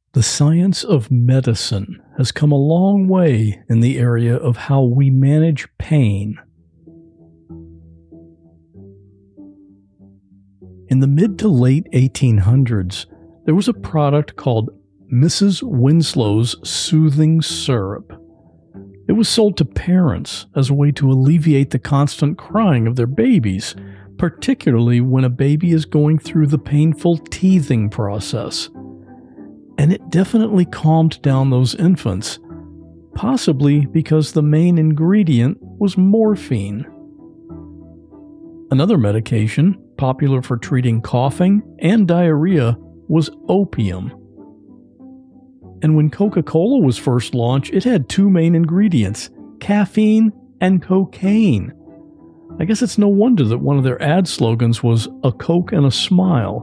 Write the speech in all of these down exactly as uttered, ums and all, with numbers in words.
The science of medicine has come a long way in the area of how we manage pain. In the mid to late eighteen hundreds, there was a product called Missus Winslow's Soothing Syrup. It was sold to parents as a way to alleviate the constant crying of their babies, particularly when a baby is going through the painful teething process. And it definitely calmed down those infants, possibly because the main ingredient was morphine. Another medication, popular for treating coughing and diarrhea, was opium. And when Coca-Cola was first launched, it had two main ingredients, caffeine and cocaine. I guess it's no wonder that one of their ad slogans was "A Coke and a Smile."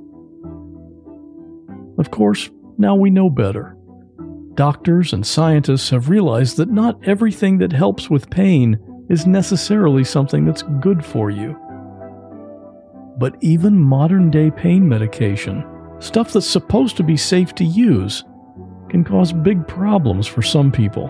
Of course, now we know better. Doctors and scientists have realized that not everything that helps with pain is necessarily something that's good for you. But even modern-day pain medication, stuff that's supposed to be safe to use, can cause big problems for some people.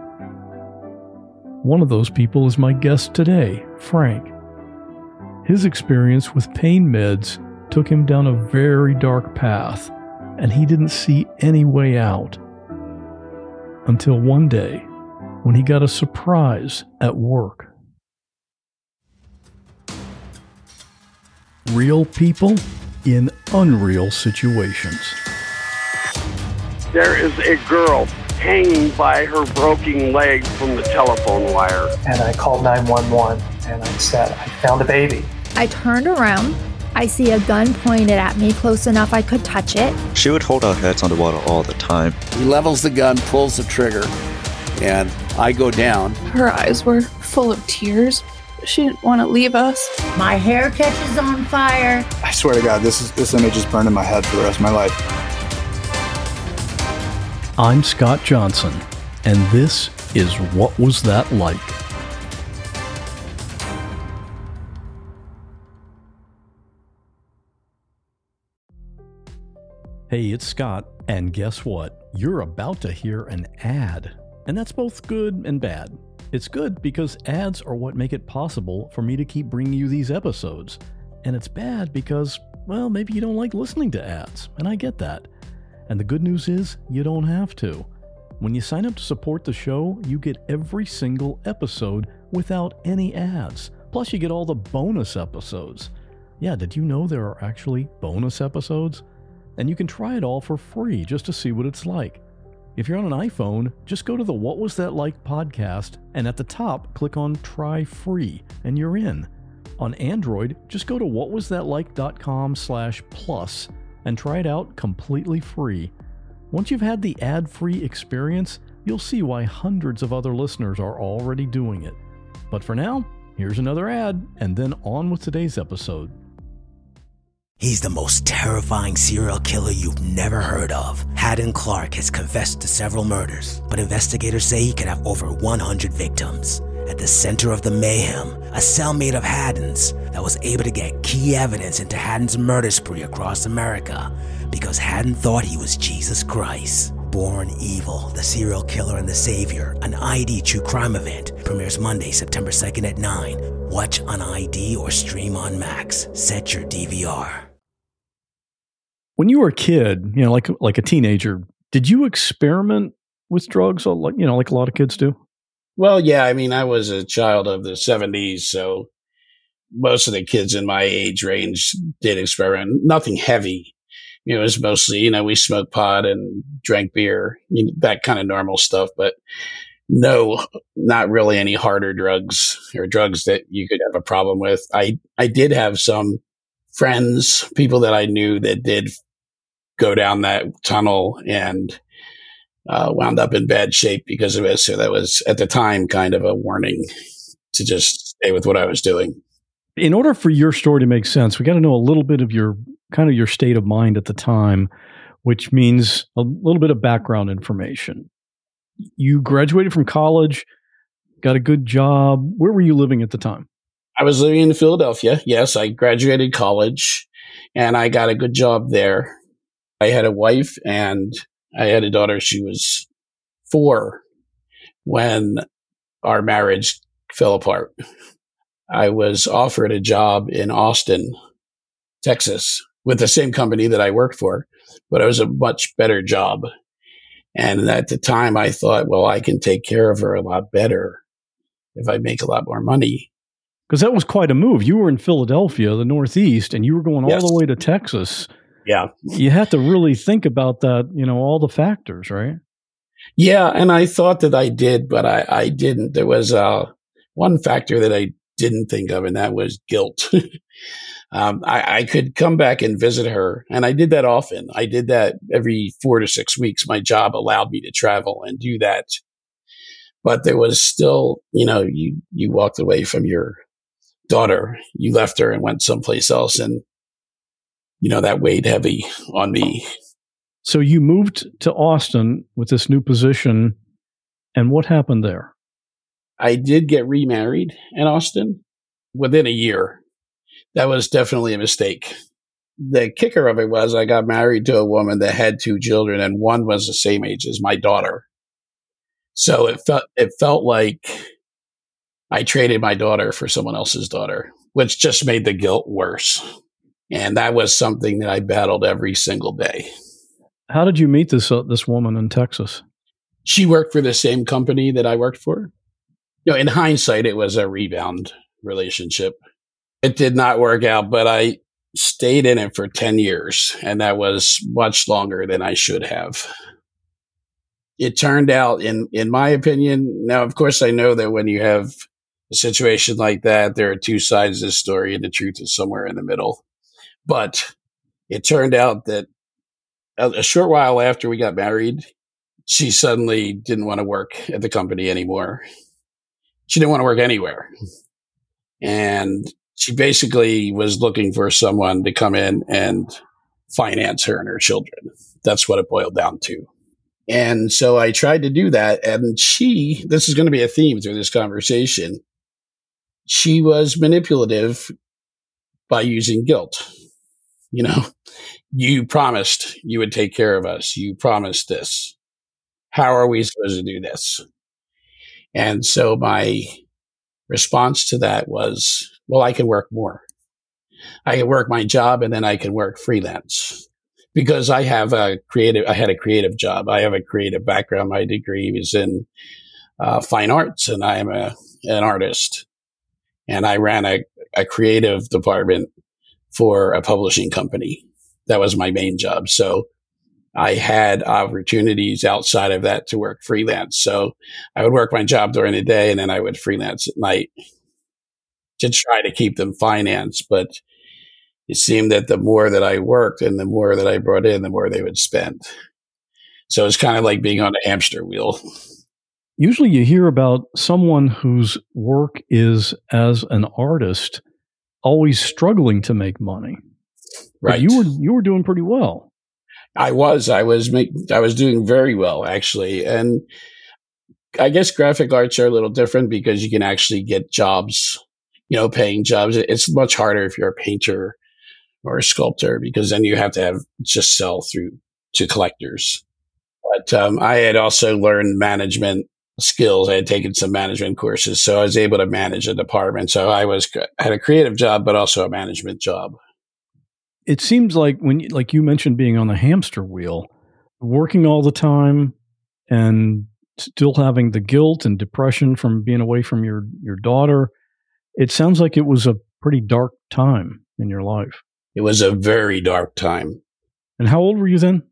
One of those people is my guest today, Frank. His experience with pain meds took him down a very dark path, and he didn't see any way out. Until one day, when he got a surprise at work. Real people in unreal situations. There is a girl hanging by her broken leg from the telephone wire. And I called nine one one and I said, I found a baby. I turned around. I see a gun pointed at me close enough I could touch it. She would hold our heads underwater all the time. He levels the gun, pulls the trigger, and I go down. Her eyes were full of tears. She didn't want to leave us. My hair catches on fire. I swear to God, this is this image is burned in my head for the rest of my life. I'm Scott Johnson, and this is What Was That Like? Hey, it's Scott, and guess what? You're about to hear an ad, and that's both good and bad. It's good because ads are what make it possible for me to keep bringing you these episodes, and it's bad because, well, maybe you don't like listening to ads, and I get that. And the good news is, you don't have to. When you sign up to support the show, you get every single episode without any ads. Plus, you get all the bonus episodes. Yeah, did you know there are actually bonus episodes? And you can try it all for free just to see what it's like. If you're on an iPhone, just go to the What Was That Like podcast, and at the top, click on Try Free, and you're in. On Android, just go to whatwasthatlike.com slash plus and try it out completely free. Once you've had the ad-free experience, you'll see why hundreds of other listeners are already doing it. But for now, here's another ad, and then on with today's episode. He's the most terrifying serial killer you've never heard of. Haddon Clark has confessed to several murders, but investigators say he could have over one hundred victims. At the center of the mayhem, a cellmate of Haddon's that was able to get key evidence into Haddon's murder spree across America because Haddon thought he was Jesus Christ. Born Evil, the Serial Killer and the Savior, an I D true crime event, premieres Monday, September second at nine. Watch on I D or stream on Max. Set your D V R. When you were a kid, you know, like like a teenager, did you experiment with drugs, like you know, like a lot of kids do? Well, yeah, I mean, I was a child of the seventies, so most of the kids in my age range did experiment. Nothing heavy. You know, it was mostly, you know, we smoked pot and drank beer, you know, that kind of normal stuff, but no, not really any harder drugs or drugs that you could have a problem with. I, I did have some friends, people that I knew that did go down that tunnel and uh, wound up in bad shape because of it. So that was at the time kind of a warning to just stay with what I was doing. In order for your story to make sense, we got to know a little bit of your kind of your state of mind at the time, which means a little bit of background information. You graduated from college, got a good job. Where were you living at the time? I was living in Philadelphia. Yes, I graduated college and I got a good job there. I had a wife and I had a daughter. She was four when our marriage fell apart. I was offered a job in Austin, Texas, with the same company that I worked for, but it was a much better job. And at the time I thought, well, I can take care of her a lot better if I make a lot more money. Because that was quite a move. You were in Philadelphia, the Northeast, and you were going Yes. all the way to Texas. Yeah. You had to really think about that, you know, all the factors, right? Yeah. And I thought that I did, but I, I didn't. There was uh, one factor that I didn't think of, and that was guilt. um, I, I could come back and visit her, and I did that often. I did that every four to six weeks. My job allowed me to travel and do that. But there was still, you know, you, you walked away from your daughter, you left her and went someplace else. And, you know, that weighed heavy on me. So you moved to Austin with this new position. And what happened there? I did get remarried in Austin within a year. That was definitely a mistake. The kicker of it was I got married to a woman that had two children, and one was the same age as my daughter. So it felt, it felt like I traded my daughter for someone else's daughter, which just made the guilt worse. And that was something that I battled every single day. How did you meet this uh, this woman in Texas? She worked for the same company that I worked for. You know, in hindsight, it was a rebound relationship. It did not work out, but I stayed in it for ten years, and that was much longer than I should have. It turned out, in, in my opinion, now, of course, I know that when you have a situation like that, there are two sides of the story, and the truth is somewhere in the middle. But it turned out that a, a short while after we got married, she suddenly didn't want to work at the company anymore. She didn't want to work anywhere. And she basically was looking for someone to come in and finance her and her children. That's what it boiled down to. And so I tried to do that. And she, this is going to be a theme through this conversation, she was manipulative by using guilt. You know, you promised you would take care of us. You promised this. How are we supposed to do this? And so my response to that was, well, I can work more. I can work my job and then I can work freelance because I have a creative, I had a creative job. I have a creative background. My degree is in uh, fine arts and I am a, an artist. And I ran a, a creative department for a publishing company. That was my main job. So I had opportunities outside of that to work freelance. So I would work my job during the day and then I would freelance at night to try to keep them financed. But it seemed that the more that I worked and the more that I brought in, the more they would spend. So it's kind of like being on a hamster wheel. Usually you hear about someone whose work is as an artist always struggling to make money. Right. But you were you were doing pretty well. I was, I was make, I was doing very well actually. And I guess graphic arts are a little different because you can actually get jobs, you know, paying jobs. It's much harder if you're a painter or a sculptor because then you have to have just sell through to collectors. But um, I had also learned management skills. I had taken some management courses, so I was able to manage a department. So I was I had a creative job, but also a management job. It seems like when, you, like you mentioned, being on the hamster wheel, working all the time, and still having the guilt and depression from being away from your your daughter. It sounds like it was a pretty dark time in your life. It was a very dark time. And how old were you then?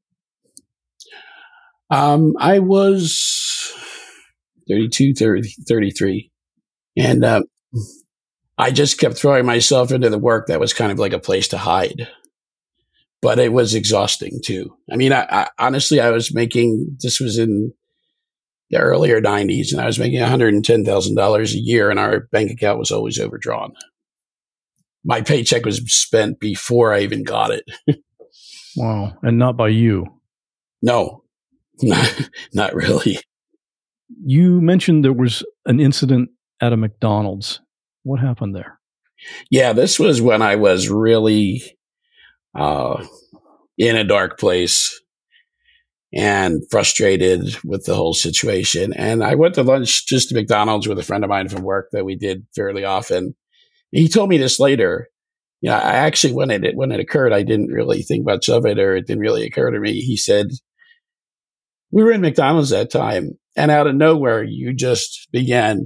Um, I was thirty-two, thirty, thirty-three. And um, I just kept throwing myself into the work that was kind of like a place to hide. But it was exhausting too. I mean, I, I honestly, I was making, this was in the earlier nineties, and I was making one hundred ten thousand dollars a year, and our bank account was always overdrawn. My paycheck was spent before I even got it. Wow. And not by you. No, not, not really. You mentioned there was an incident at a McDonald's. What happened there? Yeah, this was when I was really uh, in a dark place. and frustrated with the whole situation. And I went to lunch just to McDonald's with a friend of mine from work that we did fairly often. He told me this later. You know, I actually, when it, when it occurred, I didn't really think much of it, or it didn't really occur to me. He said, we were in McDonald's that time, and out of nowhere, you just began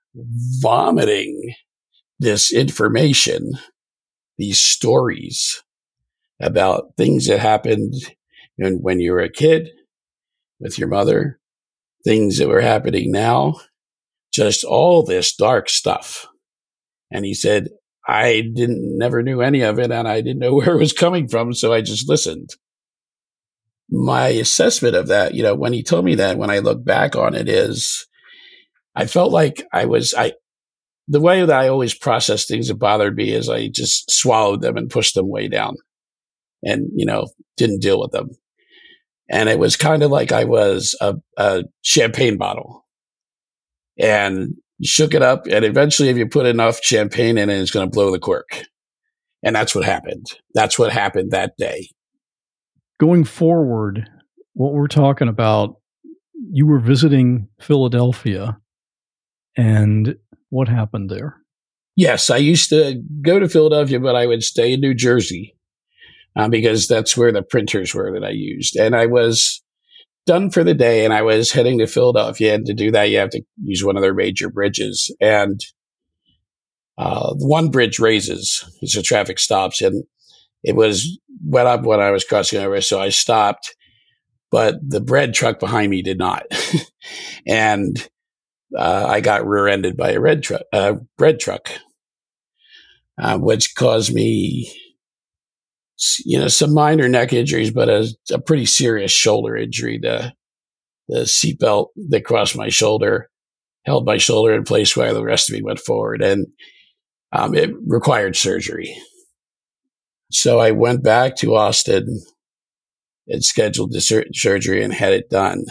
vomiting this information, these stories about things that happened when, when you were a kid with your mother, things that were happening now, just all this dark stuff. And he said, I didn't, never knew any of it, and I didn't know where it was coming from, so I just listened. My assessment of that, you know, when he told me that, when I look back on it, is I felt like I was, I, the way that I always process things that bothered me is I just swallowed them and pushed them way down and, you know, didn't deal with them. And it was kind of like I was a, a champagne bottle, and you shook it up, and eventually if you put enough champagne in it, it's going to blow the cork. And that's what happened. That's what happened that day. Going forward, what we're talking about, you were visiting Philadelphia, and what happened there? Yes, I used to go to Philadelphia, but I would stay in New Jersey uh, because that's where the printers were that I used. And I was done for the day, and I was heading to Philadelphia. And to do that, you have to use one of their major bridges. And uh, one bridge raises, so traffic stops, and it was wet up when I was crossing over, so I stopped, but the bread truck behind me did not. And uh, I got rear-ended by a red truck, uh, bread truck, uh, which caused me, you know, some minor neck injuries, but a, a pretty serious shoulder injury. The, the seatbelt that crossed my shoulder held my shoulder in place while the rest of me went forward, and um, it required surgery. So I went back to Austin and scheduled the sur- surgery and had it done.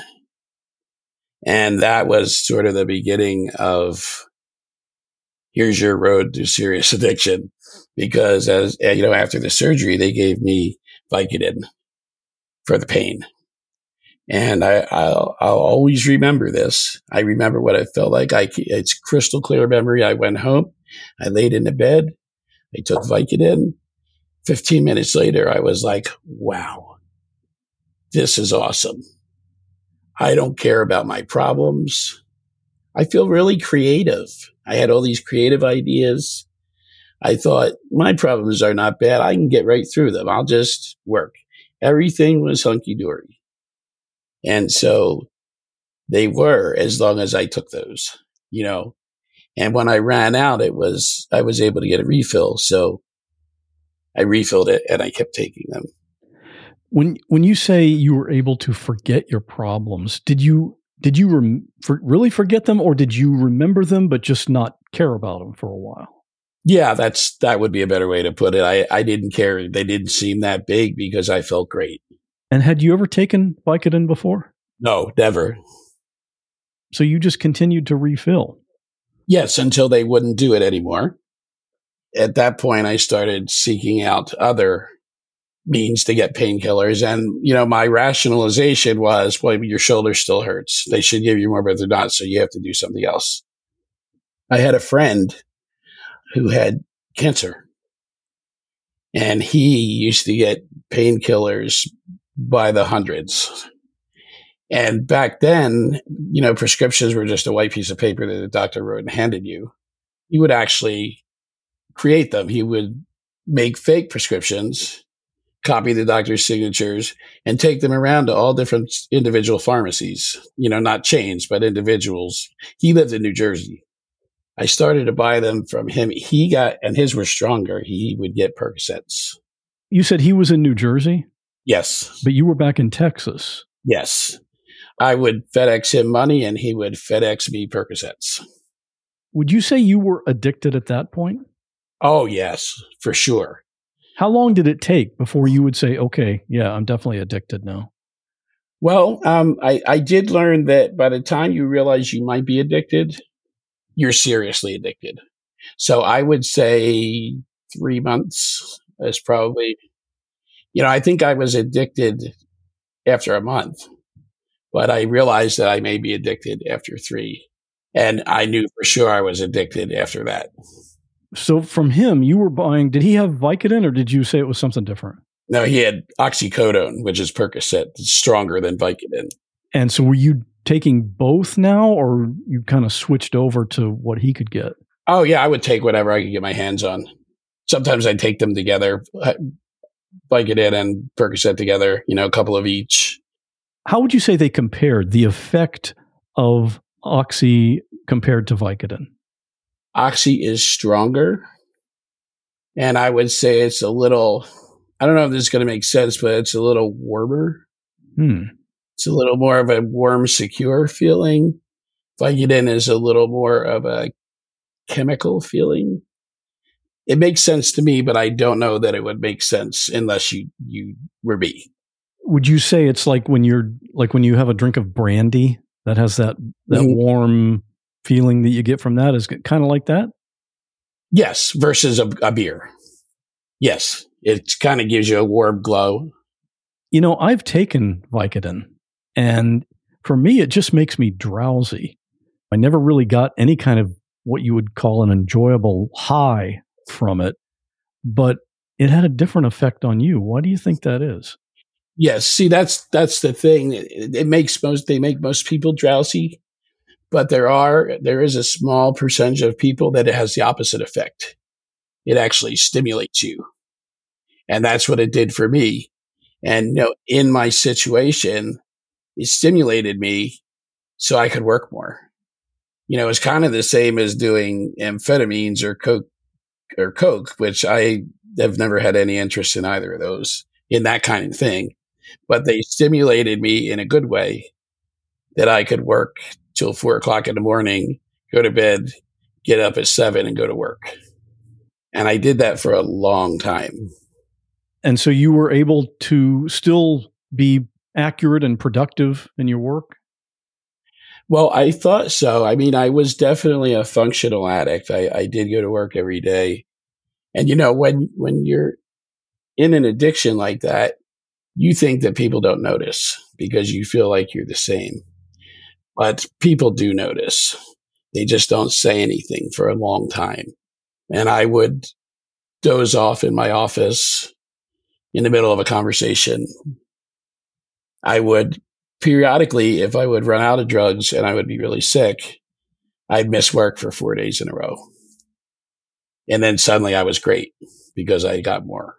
And that was sort of the beginning of, here's your road to serious addiction. Because as you know, after the surgery, they gave me Vicodin for the pain. And I, I'll, I'll always remember this. I remember what it felt like. I, it's crystal clear memory. I went home. I laid in the bed. I took Vicodin. fifteen minutes later, I was like, wow, this is awesome. I don't care about my problems. I feel really creative. I had all these creative ideas. I thought, my problems are not bad. I can get right through them. I'll just work. Everything was hunky-dory. And so they were, as long as I took those, you know. And when I ran out, it was, I was able to get a refill. So I refilled it, and I kept taking them. When when you say you were able to forget your problems, did you did you rem- for, really forget them, or did you remember them but just not care about them for a while? Yeah, that's that would be a better way to put it. I, I didn't care. They didn't seem that big because I felt great. And had you ever taken Vicodin before? No, never. So you just continued to refill? Yes, until they wouldn't do it anymore. At that point, I started seeking out other means to get painkillers. And, you know, my rationalization was, well, your shoulder still hurts. They should give you more, but they're not. So you have to do something else. I had a friend who had cancer, and he used to get painkillers by the hundreds. And back then, you know, prescriptions were just a white piece of paper that the doctor wrote and handed you. He would actually create them. He would make fake prescriptions, copy the doctor's signatures, and take them around to all different individual pharmacies, you know, not chains, but individuals. He lived in New Jersey. I started to buy them from him. He got, and his were stronger. He would get Percocets. You said he was in New Jersey? Yes. But you were back in Texas. Yes. I would FedEx him money, and he would FedEx me Percocets. Would you say you were addicted at that point? Oh, yes, for sure. How long did it take before you would say, okay, yeah, I'm definitely addicted now? Well, um, I, I did learn that by the time you realize you might be addicted, you're seriously addicted. So I would say three months is probably, you know, I think I was addicted after a month. but I realized that I may be addicted after three. And I knew for sure I was addicted after that. So from him, you were buying, did he have Vicodin or did you say it was something different? No, he had oxycodone, which is Percocet. It's stronger than Vicodin. And so were you taking both now, or you kind of switched over to what he could get? Oh, yeah, I would take whatever I could get my hands on. Sometimes I'd take them together, Vicodin and Percocet together, you know, a couple of each. How would you say they compared, the effect of Oxy compared to Vicodin? Oxy is stronger. And I would say it's a little, I don't know if this is going to make sense, but it's a little warmer. Hmm. It's a little more of a warm, secure feeling. Vicodin is a little more of a chemical feeling. It makes sense to me, but I don't know that it would make sense unless you, you were me. Would you say it's like when you're like when you have a drink of brandy that has that that Mm-hmm. warm feeling that you get from that? Is it kind of like that? Yes, versus a, a beer. Yes, it kind of gives you a warm glow. You know, I've taken Vicodin, and for me, it just makes me drowsy. I never really got any kind of what you would call an enjoyable high from it, but it had a different effect on you. Why do you think that is? Yes, see, that's that's the thing. It, it makes most they make most people drowsy, but there are there is a small percentage of people that it has the opposite effect. It actually stimulates you, and that's what it did for me. And you know, in my situation, it stimulated me so I could work more. You know, it's kind of the same as doing amphetamines or coke or coke, which I have never had any interest in either of those, in that kind of thing. But they stimulated me in a good way that I could work till four o'clock in the morning, go to bed, get up at seven and go to work. And I did that for a long time. And so you were able to still be accurate and productive in your work? Well, I thought so. I mean, I was definitely a functional addict. I, I did go to work every day. And, you know, when, when you're in an addiction like that, you think that people don't notice because you feel like you're the same. But people do notice. They just don't say anything for a long time. And I would doze off in my office in the middle of a conversation. I would periodically, if I would run out of drugs and I would be really sick, I'd miss work for four days in a row. And then suddenly I was great because I got more.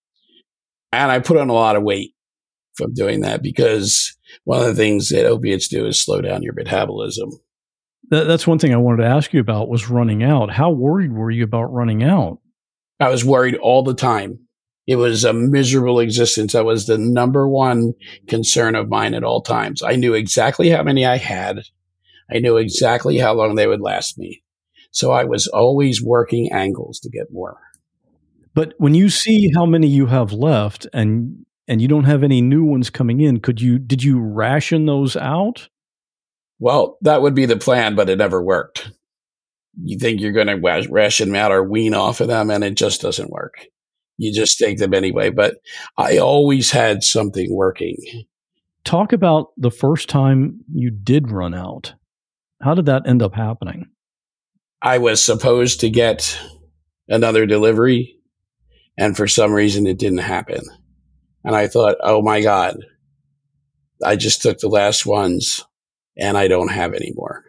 And I put on a lot of weight from doing that because one of the things that opiates do is slow down your metabolism. That, that's one thing I wanted to ask you about was running out. How worried were you about running out? I was worried all the time. It was a miserable existence. That was the number one concern of mine at all times. I knew exactly how many I had. I knew exactly how long they would last me. So I was always working angles to get more. But when you see how many you have left and and you don't have any new ones coming in, could you did you ration those out? Well, that would be the plan, but it never worked. You think you're going to ration them out or wean off of them, and it just doesn't work. You just take them anyway. But I always had something working. Talk about the first time you did run out. How did that end up happening? I was supposed to get another delivery, and for some reason it didn't happen. And I thought, oh my God, I just took the last ones and I don't have any more.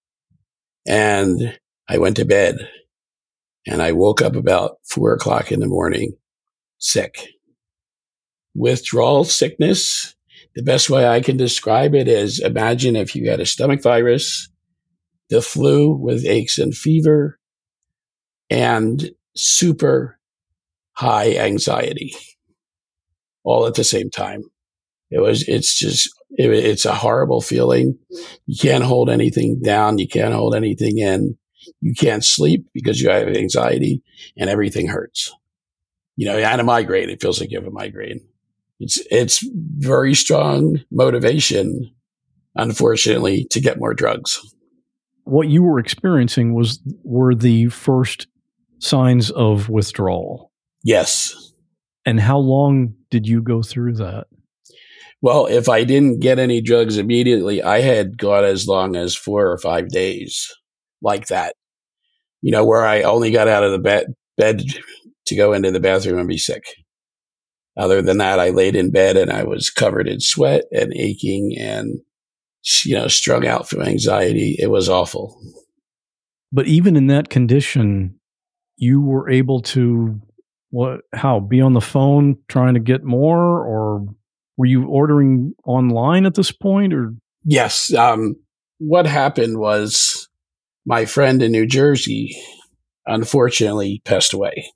And I went to bed and I woke up about four o'clock in the morning, sick. Withdrawal sickness, the best way I can describe it is imagine if you had a stomach virus, the flu with aches and fever, and super high anxiety all at the same time. It was, it's just, it, it's a horrible feeling. You can't hold anything down. You can't hold anything in. You can't sleep because you have anxiety and everything hurts. You know, and a migraine, it feels like you have a migraine. It's, it's very strong motivation, unfortunately, to get more drugs. What you were experiencing was, were the first signs of withdrawal. Yes. And how long did you go through that? Well, if I didn't get any drugs immediately, I had gone as long as four or five days like that, you know, where I only got out of the bed, bed to go into the bathroom and be sick. Other than that, I laid in bed and I was covered in sweat and aching and, you know, strung out from anxiety. It was awful. But even in that condition, you were able to, what, how, be on the phone trying to get more, or were you ordering online at this point, or? Yes. Um, what happened was my friend in New Jersey, unfortunately, passed away.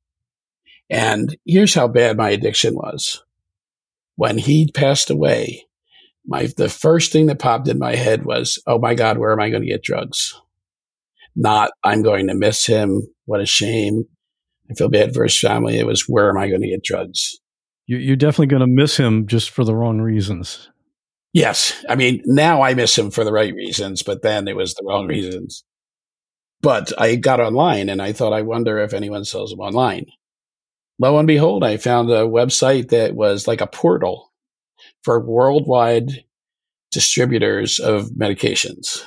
And here's how bad my addiction was. When he passed away, my the first thing that popped in my head was, oh my God, where am I going to get drugs? Not, I'm going to miss him. What a shame. I feel bad for his family. It was, where am I going to get drugs? You're definitely going to miss him just for the wrong reasons. Yes. I mean, now I miss him for the right reasons, but then it was the wrong reasons. But I got online and I thought, I wonder if anyone sells them online. Lo and behold, I found a website that was like a portal for worldwide distributors of medications.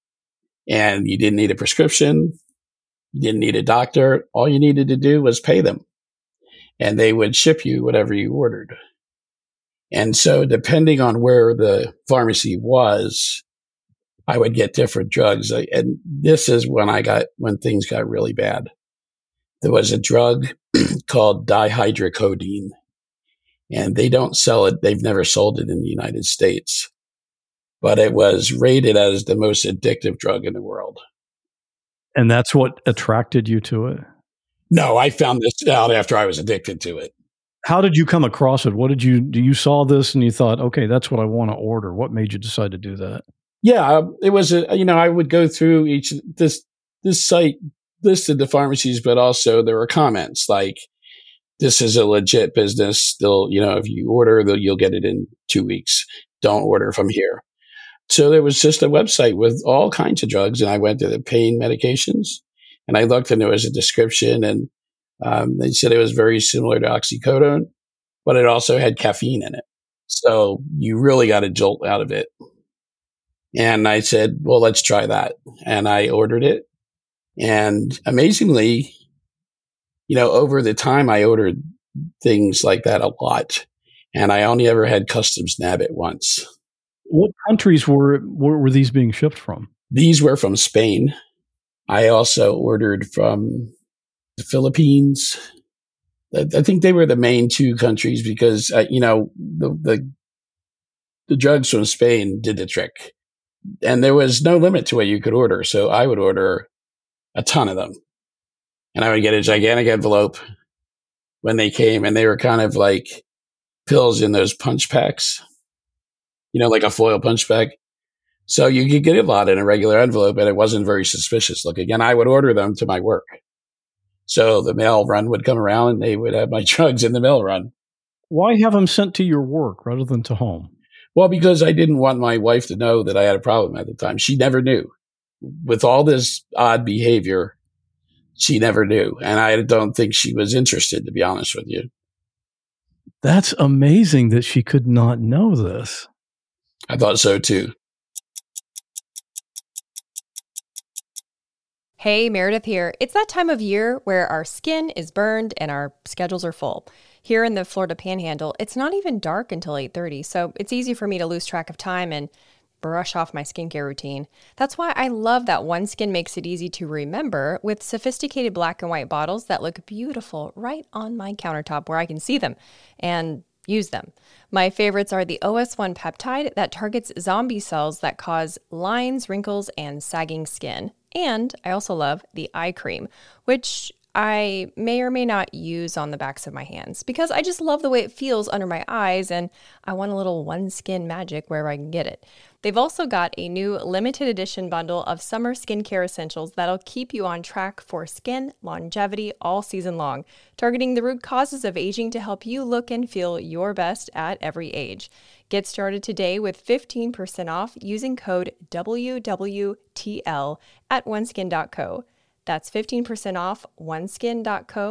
And you didn't need a prescription. You didn't need a doctor. All you needed to do was pay them. And they would ship you whatever you ordered. And so depending on where the pharmacy was, I would get different drugs. And this is when I got, when things got really bad. There was a drug called dihydrocodeine, and they don't sell it. They've never sold it in the United States, but it was rated as the most addictive drug in the world. And that's what attracted you to it? No, I found this out after I was addicted to it. How did you come across it? What did you, do you saw this and you thought, okay, that's what I want to order? What made you decide to do that? Yeah, it was, a, you know, I would go through each, this, this site listed the pharmacies, but also there were comments like, this is a legit business. Still, you know, if you order, you'll get it in two weeks. Don't order from here. So there was just a website with all kinds of drugs, and I went to the pain medications, and I looked, and there was a description, and um, they said it was very similar to oxycodone, but it also had caffeine in it. So you really got a jolt out of it. And I said, well, let's try that. And I ordered it. And amazingly, you know, over the time I ordered things like that a lot. And I only ever had customs nab it once. What countries were, were were these being shipped from? These were from Spain. I also ordered from the Philippines. I think they were the main two countries because, uh, you know, the, the the drugs from Spain did the trick. And there was no limit to what you could order. So I would order a ton of them. And I would get a gigantic envelope when they came, and they were kind of like pills in those punch packs, you know, like a foil punch pack. So you could get a lot in a regular envelope, and it wasn't very suspicious looking. And I would order them to my work. So the mail run would come around, and they would have my drugs in the mail run. Why have them sent to your work rather than to home? Well, because I didn't want my wife to know that I had a problem at the time. She never knew. With all this odd behavior, she never knew. And I don't think she was interested, to be honest with you. That's amazing that she could not know this. I thought so, too. Hey, Meredith here. It's that time of year where our skin is burned and our schedules are full. Here in the Florida Panhandle, it's not even dark until eight thirty, so it's easy for me to lose track of time and brush off my skincare routine. That's why I love that OneSkin makes it easy to remember with sophisticated black and white bottles that look beautiful right on my countertop where I can see them and use them. My favorites are the O S one peptide that targets zombie cells that cause lines, wrinkles, and sagging skin. And I also love the eye cream, which I may or may not use on the backs of my hands because I just love the way it feels under my eyes, and I want a little OneSkin magic wherever I can get it. They've also got a new limited edition bundle of summer skincare essentials that'll keep you on track for skin longevity all season long, targeting the root causes of aging to help you look and feel your best at every age. Get started today with fifteen percent off using code W W T L at one skin dot co. That's fifteen percent off one skin dot co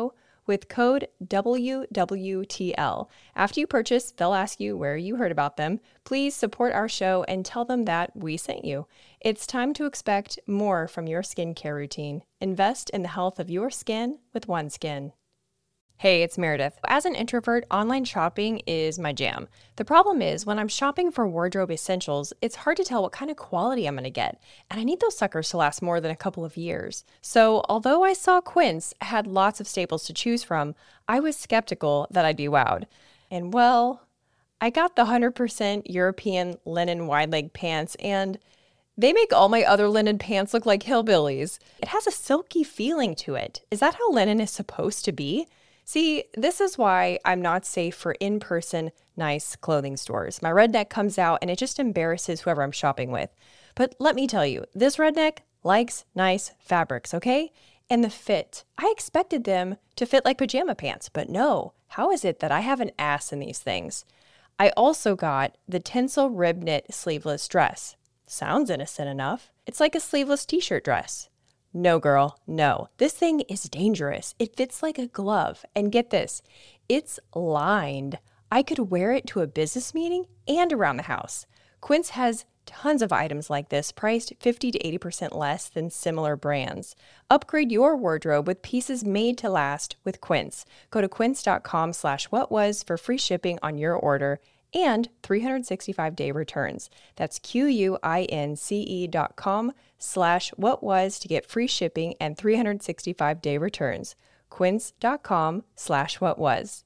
with code W W T L. After you purchase, they'll ask you where you heard about them. Please support our show and tell them that we sent you. It's time to expect more from your skincare routine. Invest in the health of your skin with OneSkin. Hey, it's Meredith. As an introvert, online shopping is my jam. The problem is, when I'm shopping for wardrobe essentials, it's hard to tell what kind of quality I'm going to get, and I need those suckers to last more than a couple of years. So, although I saw Quince had lots of staples to choose from, I was skeptical that I'd be wowed. And well, I got the one hundred percent European linen wide leg pants, and they make all my other linen pants look like hillbillies. It has a silky feeling to it. Is that how linen is supposed to be? See, this is why I'm not safe for in-person, nice clothing stores. My redneck comes out and it just embarrasses whoever I'm shopping with. But let me tell you, this redneck likes nice fabrics, okay? And the fit. I expected them to fit like pajama pants, but no. How is it that I have an ass in these things? I also got the Tencel rib knit sleeveless dress. Sounds innocent enough. It's like a sleeveless t-shirt dress. No, girl, no. This thing is dangerous. It fits like a glove. And get this, it's lined. I could wear it to a business meeting and around the house. Quince has tons of items like this, priced fifty to eighty percent less than similar brands. Upgrade your wardrobe with pieces made to last with Quince. Go to quince.com slash what was for free shipping on your order and three hundred sixty-five day returns. That's Q-U-I-N-C-E dot com slash what was to get free shipping and three hundred sixty-five day returns. Quince.com slash what was.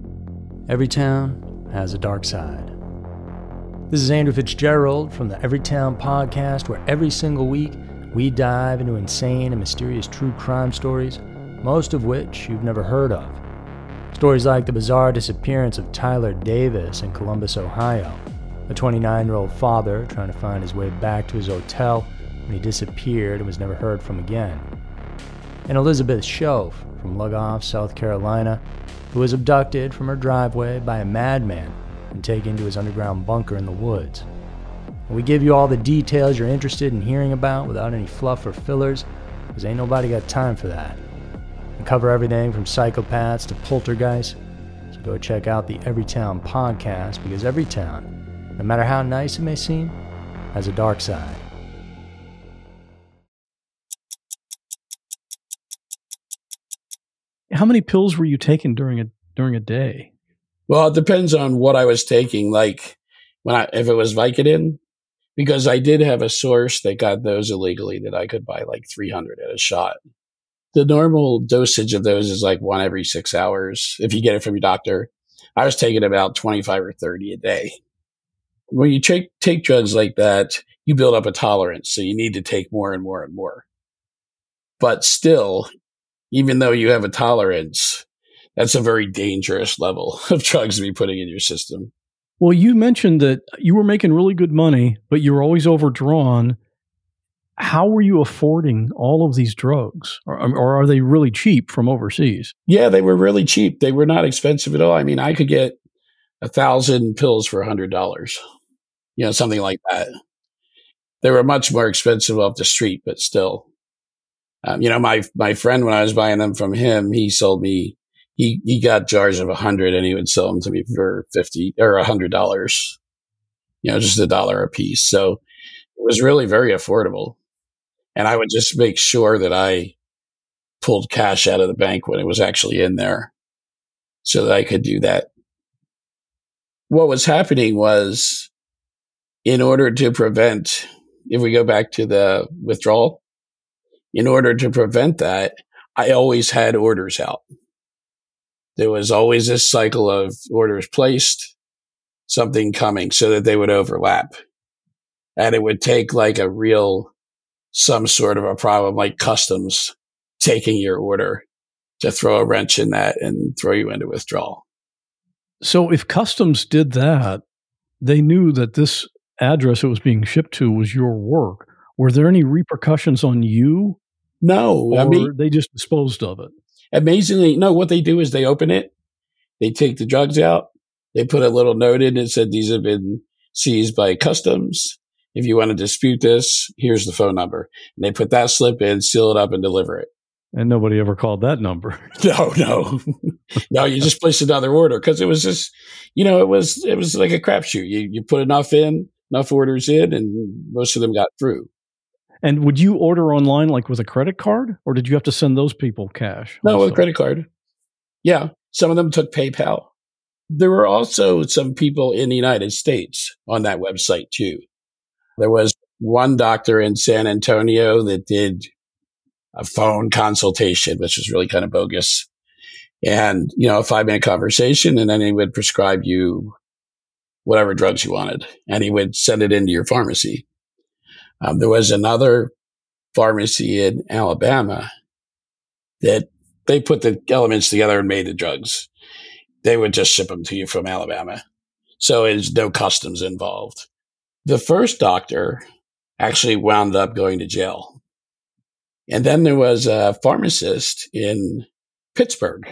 Every town has a dark side. This is Andrew Fitzgerald from the Everytown Podcast, where every single week we dive into insane and mysterious true crime stories, most of which you've never heard of. Stories like the bizarre disappearance of Tyler Davis in Columbus, Ohio, a twenty-nine-year-old father trying to find his way back to his hotel when he disappeared and was never heard from again, and Elizabeth Shove from Lugoff, South Carolina, who was abducted from her driveway by a madman and taken to his underground bunker in the woods. And we give you all the details you're interested in hearing about without any fluff or fillers, because ain't nobody got time for that. We cover everything from psychopaths to poltergeists, so go check out the Everytown Podcast, because every town, no matter how nice it may seem, has a dark side. How many pills were you taking during a during a day? Well, it depends on what I was taking. Like when I, if it was Vicodin, because I did have a source that got those illegally that I could buy like three hundred at a shot. The normal dosage of those is like one every six hours. If you get it from your doctor, I was taking about twenty-five or thirty a day. When you take, take drugs like that, you build up a tolerance. So you need to take more and more and more. But still, even though you have a tolerance, that's a very dangerous level of drugs to be putting in your system. Well, you mentioned that you were making really good money, but you were always overdrawn. How were you affording all of these drugs? Or, or are they really cheap from overseas? Yeah, they were really cheap. They were not expensive at all. I mean, I could get a thousand pills for a hundred dollars, you know, something like that. They were much more expensive off the street, but still. Um, you know, my my friend, when I was buying them from him, he sold me, he, he got jars of a hundred and he would sell them to me for fifty or a hundred dollars, you know, just a dollar a piece. So it was really very affordable. And I would just make sure that I pulled cash out of the bank when it was actually in there so that I could do that. What was happening was, in order to prevent, if we go back to the withdrawal, in order to prevent that, I always had orders out. There was always this cycle of orders placed, something coming, so that they would overlap. And it would take like a real, some sort of a problem like customs taking your order to throw a wrench in that and throw you into withdrawal. So if customs did that, they knew that this address it was being shipped to was your work. Were there any repercussions on you? No. Or I mean, they just disposed of it? Amazingly, no, what they do is they open it, they take the drugs out, they put a little note in and said, these have been seized by customs. If you want to dispute this, here's the phone number. And they put that slip in, seal it up, and deliver it. And nobody ever called that number. No, no, no. You just place another order because it was just, you know, it was it was like a crapshoot. You you put enough in, enough orders in, and most of them got through. And would you order online like with a credit card, or did you have to send those people cash? No, also? with a credit card. Yeah, some of them took PayPal. There were also some people in the United States on that website too. There was one doctor in San Antonio that did a phone consultation, which was really kind of bogus. And, you know, a five minute conversation, and then he would prescribe you whatever drugs you wanted, and he would send it into your pharmacy. Um, there was another pharmacy in Alabama that they put the elements together and made the drugs. They would just ship them to you from Alabama. So there's no customs involved. The first doctor actually wound up going to jail. And then there was a pharmacist in Pittsburgh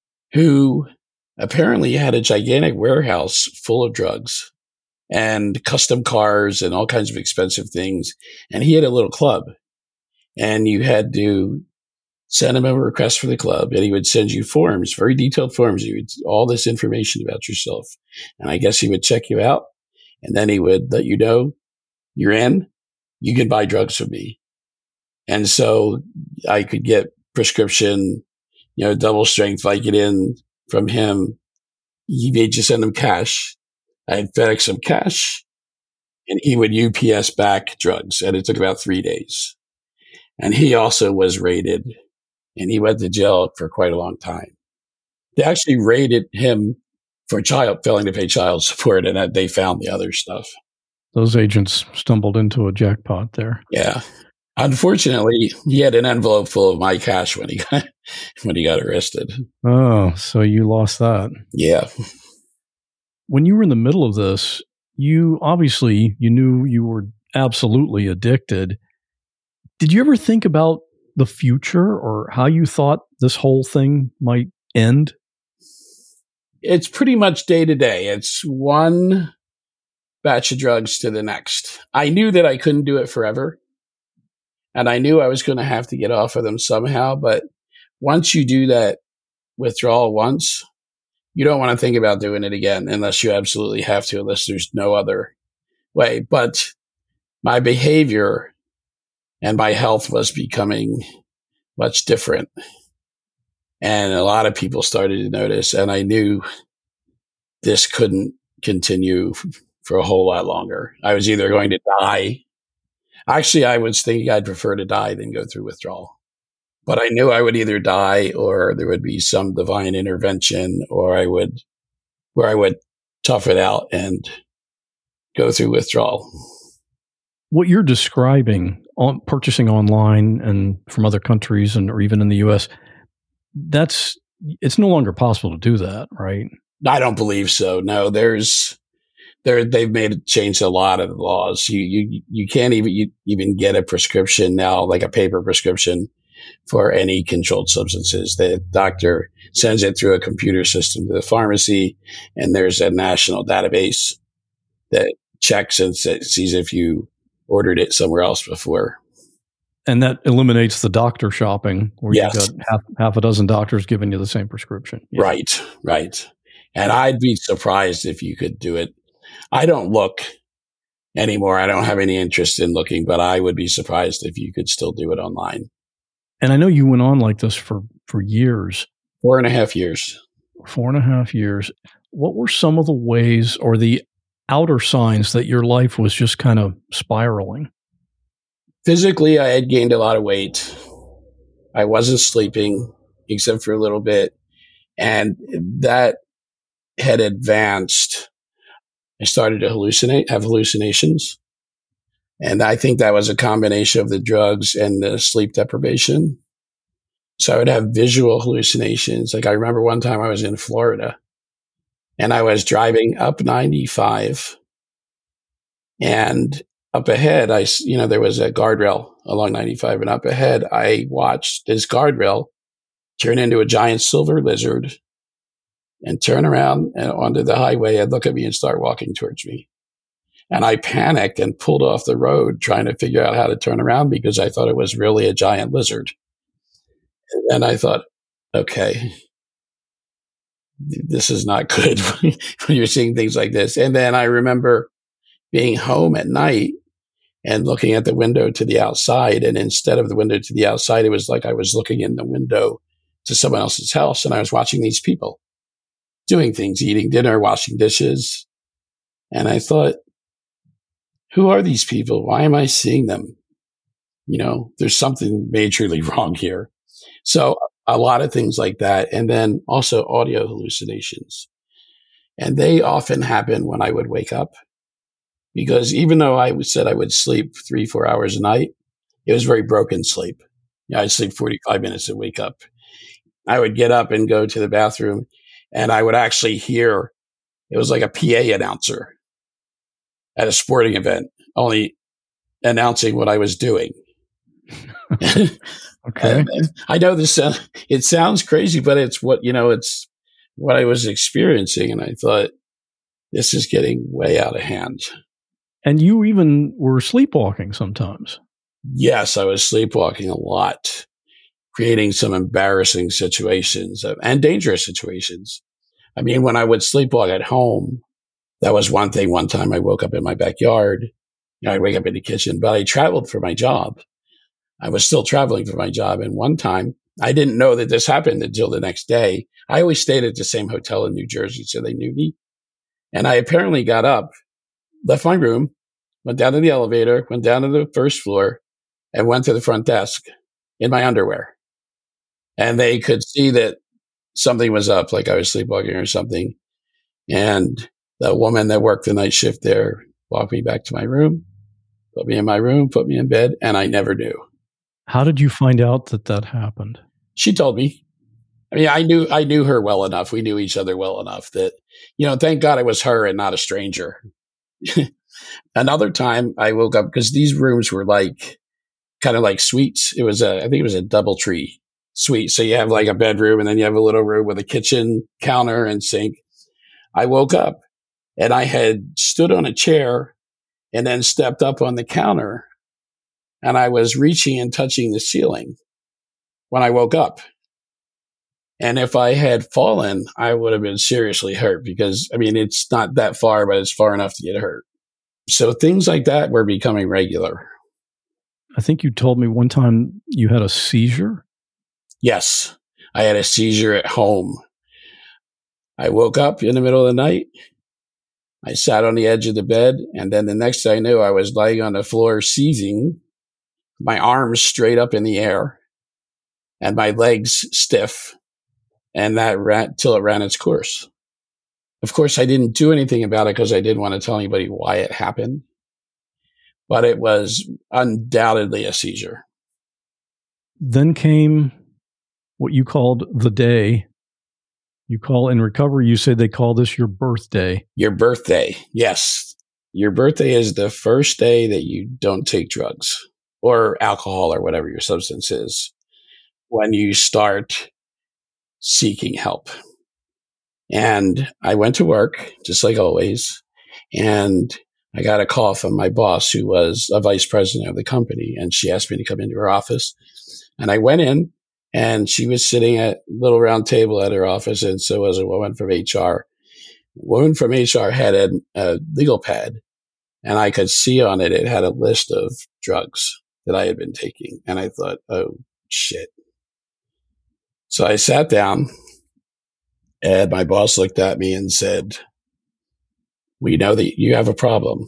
who apparently had a gigantic warehouse full of drugs and custom cars and all kinds of expensive things. And he had a little club, and you had to send him a request for the club, and he would send you forms, very detailed forms. He would all this information about yourself. And I guess he would check you out, and then he would let you know you're in, you can buy drugs from me. And so I could get prescription, you know, double strength Vicodin from him. He made you send him cash. I'd FedEx him cash, and he would U P S back drugs. And it took about three days. And he also was raided, and he went to jail for quite a long time. They actually raided him for child failing to pay child support, and they found the other stuff. Those agents stumbled into a jackpot there. Yeah. Unfortunately, he had an envelope full of my cash when he got, when he got arrested. Oh, so you lost that. Yeah. When you were in the middle of this, you obviously, you knew you were absolutely addicted. Did you ever think about the future or how you thought this whole thing might end? It's pretty much day to day. It's one batch of drugs to the next. I knew that I couldn't do it forever. And I knew I was going to have to get off of them somehow. But once you do that withdrawal once, you don't want to think about doing it again unless you absolutely have to, unless there's no other way. But my behavior and my health was becoming much different. And a lot of people started to notice. And I knew this couldn't continue for a whole lot longer. I was either going to die. Actually, I was thinking I'd prefer to die than go through withdrawal. But I knew I would either die or there would be some divine intervention, or I would, where I would tough it out and go through withdrawal. What you're describing, on purchasing online and from other countries and or even in the U S, that's, it's no longer possible to do that, right? I don't believe so. No, there's, There, they've made changed a lot of the laws. You, you, you can't even you even get a prescription now, like a paper prescription, for any controlled substances. The doctor sends it through a computer system to the pharmacy, and there's a national database that checks and sees if you ordered it somewhere else before. And that eliminates the doctor shopping, where yes. you've got half, half a dozen doctors giving you the same prescription. Yeah. Right, right. And I'd be surprised if you could do it. I don't look anymore. I don't have any interest in looking, but I would be surprised if you could still do it online. And I know you went on like this for, for years. Four and a half years. Four and a half years. What were some of the ways or the outer signs that your life was just kind of spiraling? Physically, I had gained a lot of weight. I wasn't sleeping except for a little bit. And that had advanced. I started to hallucinate, have hallucinations. And I think that was a combination of the drugs and the sleep deprivation. So I would have visual hallucinations. Like I remember one time I was in Florida and I was driving up ninety-five, and up ahead, I, you know, there was a guardrail along ninety-five, and up ahead, I watched this guardrail turn into a giant silver lizard and turn around and onto the highway and look at me and start walking towards me. And I panicked and pulled off the road trying to figure out how to turn around because I thought it was really a giant lizard. And I thought, okay, this is not good when you're seeing things like this. And then I remember being home at night and looking at the window to the outside. And instead of the window to the outside, it was like I was looking in the window to someone else's house. And I was watching these people doing things, eating dinner, washing dishes. And I thought, who are these people? Why am I seeing them? You know, there's something majorly wrong here. So a lot of things like that. And then also audio hallucinations. And they often happen when I would wake up. Because even though I said I would sleep three, four hours a night, it was very broken sleep. You know, I'd sleep forty-five minutes and wake up. I would get up and go to the bathroom, and I would actually hear, it was like a P A announcer at a sporting event, only announcing what I was doing. Okay. I know this, uh, it sounds crazy, but it's what, you know, it's what I was experiencing. And I thought, this is getting way out of hand. And you even were sleepwalking sometimes. Yes, I was sleepwalking a lot, creating some embarrassing situations and dangerous situations. I mean, when I would sleepwalk at home, that was one thing. One time I woke up in my backyard. You know, I'd wake up in the kitchen, but I traveled for my job. I was still traveling for my job. And one time, I didn't know that this happened until the next day. I always stayed at the same hotel in New Jersey, so they knew me. And I apparently got up, left my room, went down to the elevator, went down to the first floor, and went to the front desk in my underwear. And they could see that something was up, like I was sleepwalking or something. And the woman that worked the night shift there walked me back to my room, put me in my room, put me in bed, and I never knew. How did you find out that that happened? She told me. I mean, I knew I knew her well enough. We knew each other well enough that, you know, thank God it was her and not a stranger. Another time I woke up because these rooms were like kind of like suites. It was a, I think it was a double tree suite. So you have like a bedroom and then you have a little room with a kitchen counter and sink. I woke up and I had stood on a chair and then stepped up on the counter and I was reaching and touching the ceiling when I woke up. And if I had fallen, I would have been seriously hurt because, I mean, it's not that far, but it's far enough to get hurt. So things like that were becoming regular. I think you told me one time you had a seizure. Yes, I had a seizure at home. I woke up in the middle of the night. I sat on the edge of the bed, and then the next thing I knew, I was lying on the floor seizing, my arms straight up in the air, and my legs stiff, and that ran till it ran its course. Of course, I didn't do anything about it because I didn't want to tell anybody why it happened, but it was undoubtedly a seizure. Then came what you called the day. You call in recovery, you said they call this your birthday. Your birthday, yes. Your birthday is the first day that you don't take drugs or alcohol or whatever your substance is when you start seeking help. And I went to work, just like always, and I got a call from my boss, who was a vice president of the company, and she asked me to come into her office. And I went in, and she was sitting at a little round table at her office, and so was a woman from H R. A woman from H R had a, a legal pad, and I could see on it, it had a list of drugs that I had been taking. And I thought, oh, shit. So I sat down, and my boss looked at me and said, we know that you have a problem,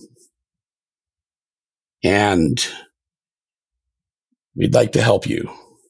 and we'd like to help you.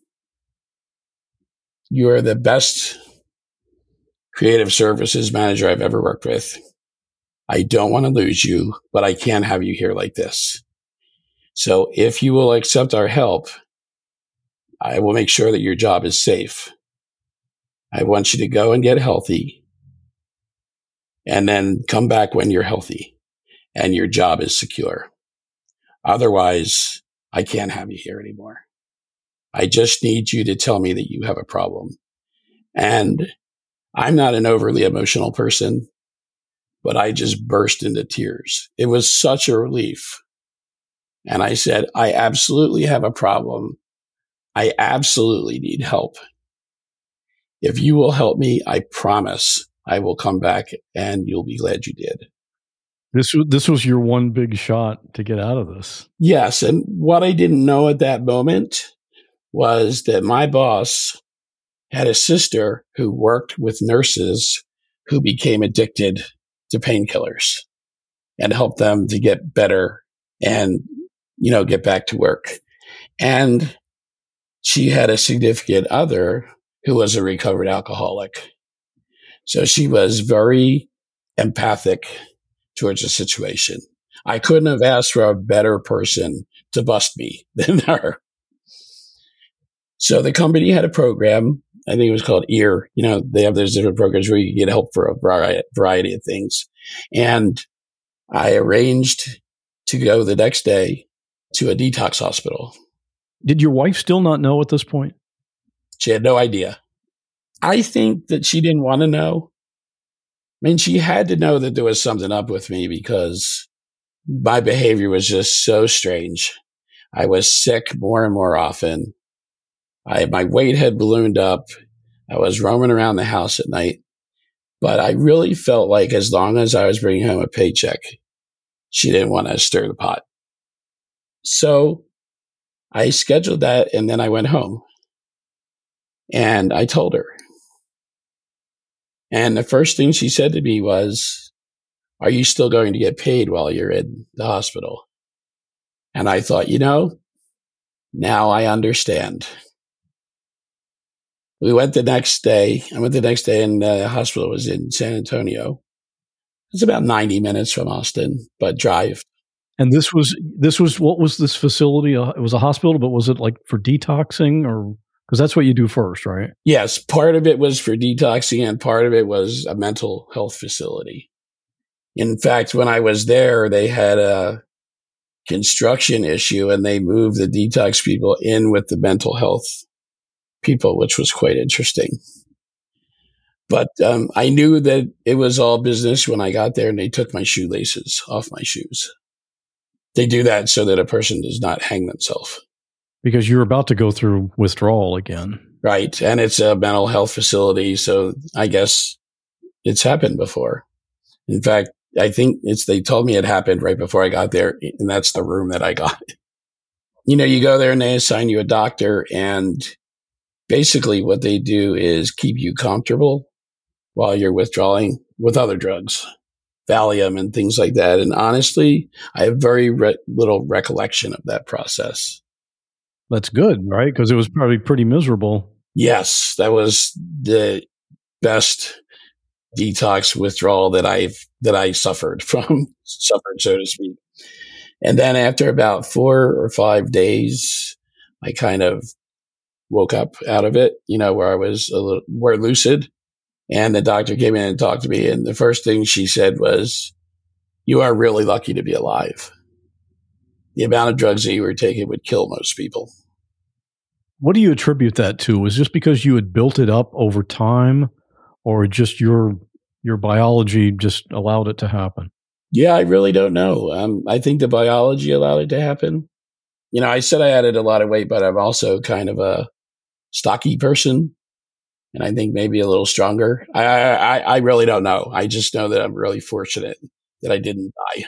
You are the best creative services manager I've ever worked with. I don't want to lose you, but I can't have you here like this. So if you will accept our help, I will make sure that your job is safe. I want you to go and get healthy and then come back when you're healthy and your job is secure. Otherwise, I can't have you here anymore. I just need you to tell me that you have a problem. And I'm not an overly emotional person, but I just burst into tears. It was such a relief. And I said, I absolutely have a problem. I absolutely need help. If you will help me, I promise I will come back and you'll be glad you did. This was, this was your one big shot to get out of this. Yes. And what I didn't know at that moment was that my boss had a sister who worked with nurses who became addicted to painkillers and helped them to get better and, you know, get back to work. And she had a significant other who was a recovered alcoholic. So she was very empathic towards the situation. I couldn't have asked for a better person to bust me than her. So the company had a program, I think it was called E A R. You know, they have those different programs where you can get help for a variety of things. And I arranged to go the next day to a detox hospital. Did your wife still not know at this point? She had no idea. I think that she didn't want to know. I mean, she had to know that there was something up with me because my behavior was just so strange. I was sick more and more often. I, my weight had ballooned up. I was roaming around the house at night. But I really felt like as long as I was bringing home a paycheck, she didn't want to stir the pot. So I scheduled that and then I went home. And I told her. And the first thing she said to me was, "Are you still going to get paid while you're in the hospital?" And I thought, you know, now I understand. We went the next day. I went the next day and the hospital was in San Antonio. It's about ninety minutes from Austin, but drive. And this was, this was, what was this facility? Uh, it was a hospital, but was it like for detoxing or? Because that's what you do first, right? Yes. Part of it was for detoxing and part of it was a mental health facility. In fact, when I was there, they had a construction issue and they moved the detox people in with the mental health people, which was quite interesting. But um, I knew that it was all business when I got there and they took my shoelaces off my shoes. They do that so that a person does not hang themselves. Because you're about to go through withdrawal again. Right. And it's a mental health facility. So I guess it's happened before. In fact, I think it's, they told me it happened right before I got there. And that's the room that I got. You know, you go there and they assign you a doctor. And basically what they do is keep you comfortable while you're withdrawing with other drugs, Valium and things like that. And honestly, I have very re- little recollection of that process. That's good, right? Because it was probably pretty miserable. Yes, that was the best detox withdrawal that I've that I suffered from, suffered so to speak. And then after about four or five days, I kind of woke up out of it, you know, where I was a little more lucid. And the doctor came in and talked to me, and the first thing she said was, "You are really lucky to be alive. The amount of drugs that you were taking would kill most people." What do you attribute that to? Was it just because you had built it up over time, or just your your biology just allowed it to happen? Yeah, I really don't know. Um, I think the biology allowed it to happen. You know, I said I added a lot of weight, but I'm also kind of a stocky person, and I think maybe a little stronger. I I, I really don't know. I just know that I'm really fortunate that I didn't die.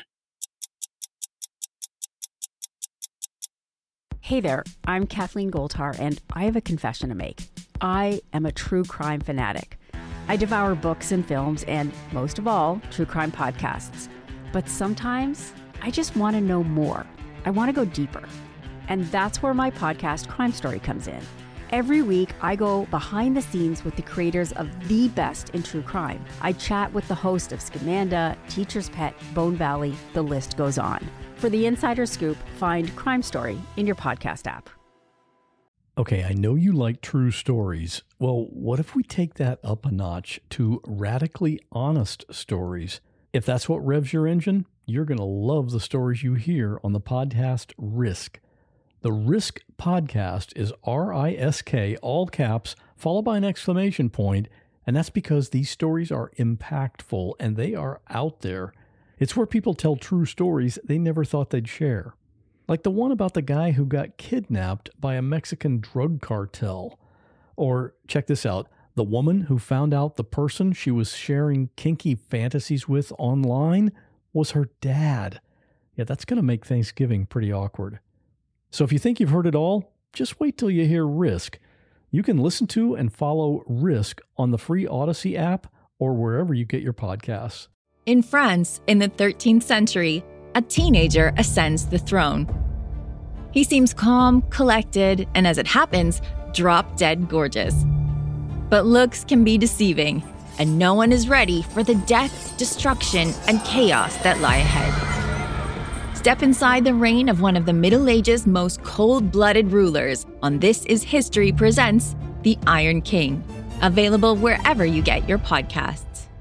Hey there, I'm Kathleen Goldhar, and I have a confession to make. I am a true crime fanatic. I devour books and films, and most of all, true crime podcasts. But sometimes I just want to know more. I want to go deeper. And that's where my podcast, Crime Story, comes in. Every week, I go behind the scenes with the creators of the best in true crime. I chat with the host of Scamanda, Teacher's Pet, Bone Valley, the list goes on. For the insider scoop, find Crime Story in your podcast app. Okay, I know you like true stories. Well, what if we take that up a notch to radically honest stories? If that's what revs your engine, you're going to love the stories you hear on the podcast Risk. The Risk podcast is R I S K, all caps, followed by an exclamation point, and that's because these stories are impactful and they are out there. It's where people tell true stories they never thought they'd share. Like the one about the guy who got kidnapped by a Mexican drug cartel. Or, check this out, the woman who found out the person she was sharing kinky fantasies with online was her dad. Yeah, that's going to make Thanksgiving pretty awkward. So if you think you've heard it all, just wait till you hear Risk. You can listen to and follow Risk on the free Odyssey app or wherever you get your podcasts. In France, in the thirteenth century, a teenager ascends the throne. He seems calm, collected, and as it happens, drop-dead gorgeous. But looks can be deceiving, and no one is ready for the death, destruction, and chaos that lie ahead. Step inside the reign of one of the Middle Ages' most cold-blooded rulers on This Is History presents The Iron King, available wherever you get your podcasts.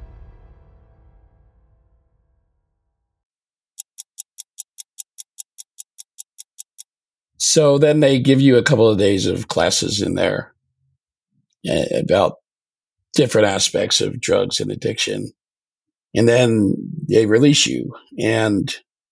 So then they give you a couple of days of classes in there about different aspects of drugs and addiction. And then they release you. And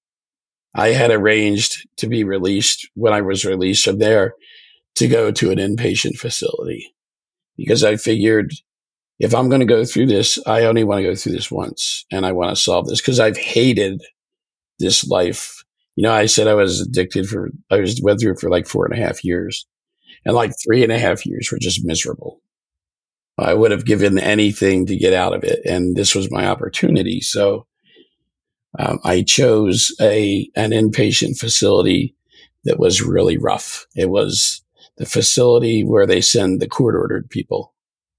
I had arranged to be released when I was released from there to go to an inpatient facility because I figured if I'm going to go through this, I only want to go through this once and I want to solve this because I've hated this life. You know, I said I was addicted for, I was went through it for like four and a half years and like three and a half years were just miserable. I would have given anything to get out of it. And this was my opportunity. So um, I chose a, an inpatient facility that was really rough. It was the facility where they send the court ordered people.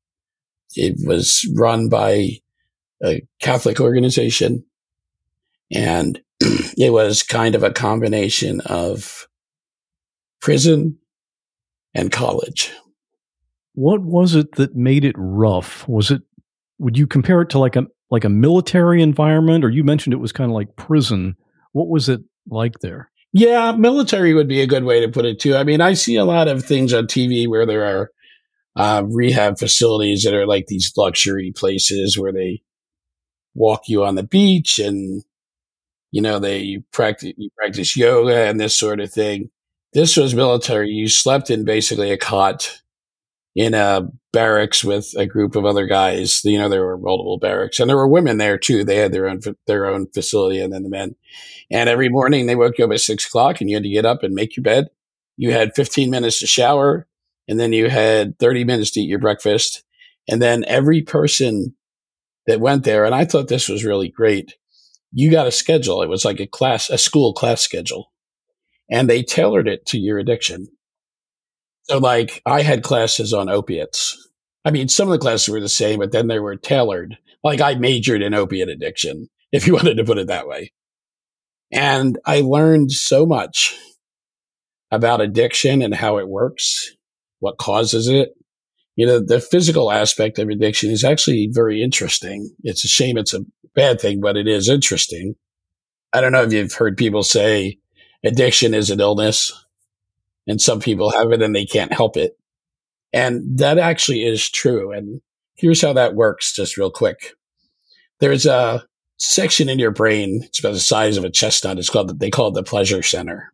It was run by a Catholic organization and it was kind of a combination of prison and college. What was it that made it rough? Was it, would you compare it to like a, like a military environment, or you mentioned it was kind of like prison? What was it like there? Yeah, military would be a good way to put it too. I mean, I see a lot of things on T V where there are uh, rehab facilities that are like these luxury places where they walk you on the beach and you know, they practice, you practice yoga and this sort of thing. This was military. You slept in basically a cot in a barracks with a group of other guys. You know, there were multiple barracks and there were women there too. They had their own, their own facility and then the men. And every morning they woke you up at six o'clock and you had to get up and make your bed. You had fifteen minutes to shower and then you had thirty minutes to eat your breakfast. And then every person that went there, and I thought this was really great, you got a schedule. It was like a class, a school class schedule, and they tailored it to your addiction. So like I had classes on opiates. I mean, some of the classes were the same, but then they were tailored. Like I majored in opiate addiction, if you wanted to put it that way. And I learned so much about addiction and how it works, what causes it. You know, the physical aspect of addiction is actually very interesting. It's a shame it's a bad thing, but it is interesting. I don't know if you've heard people say addiction is an illness, and some people have it and they can't help it. And that actually is true. And here's how that works, just real quick. There's a section in your brain, it's about the size of a chestnut. It's called, they call it the pleasure center.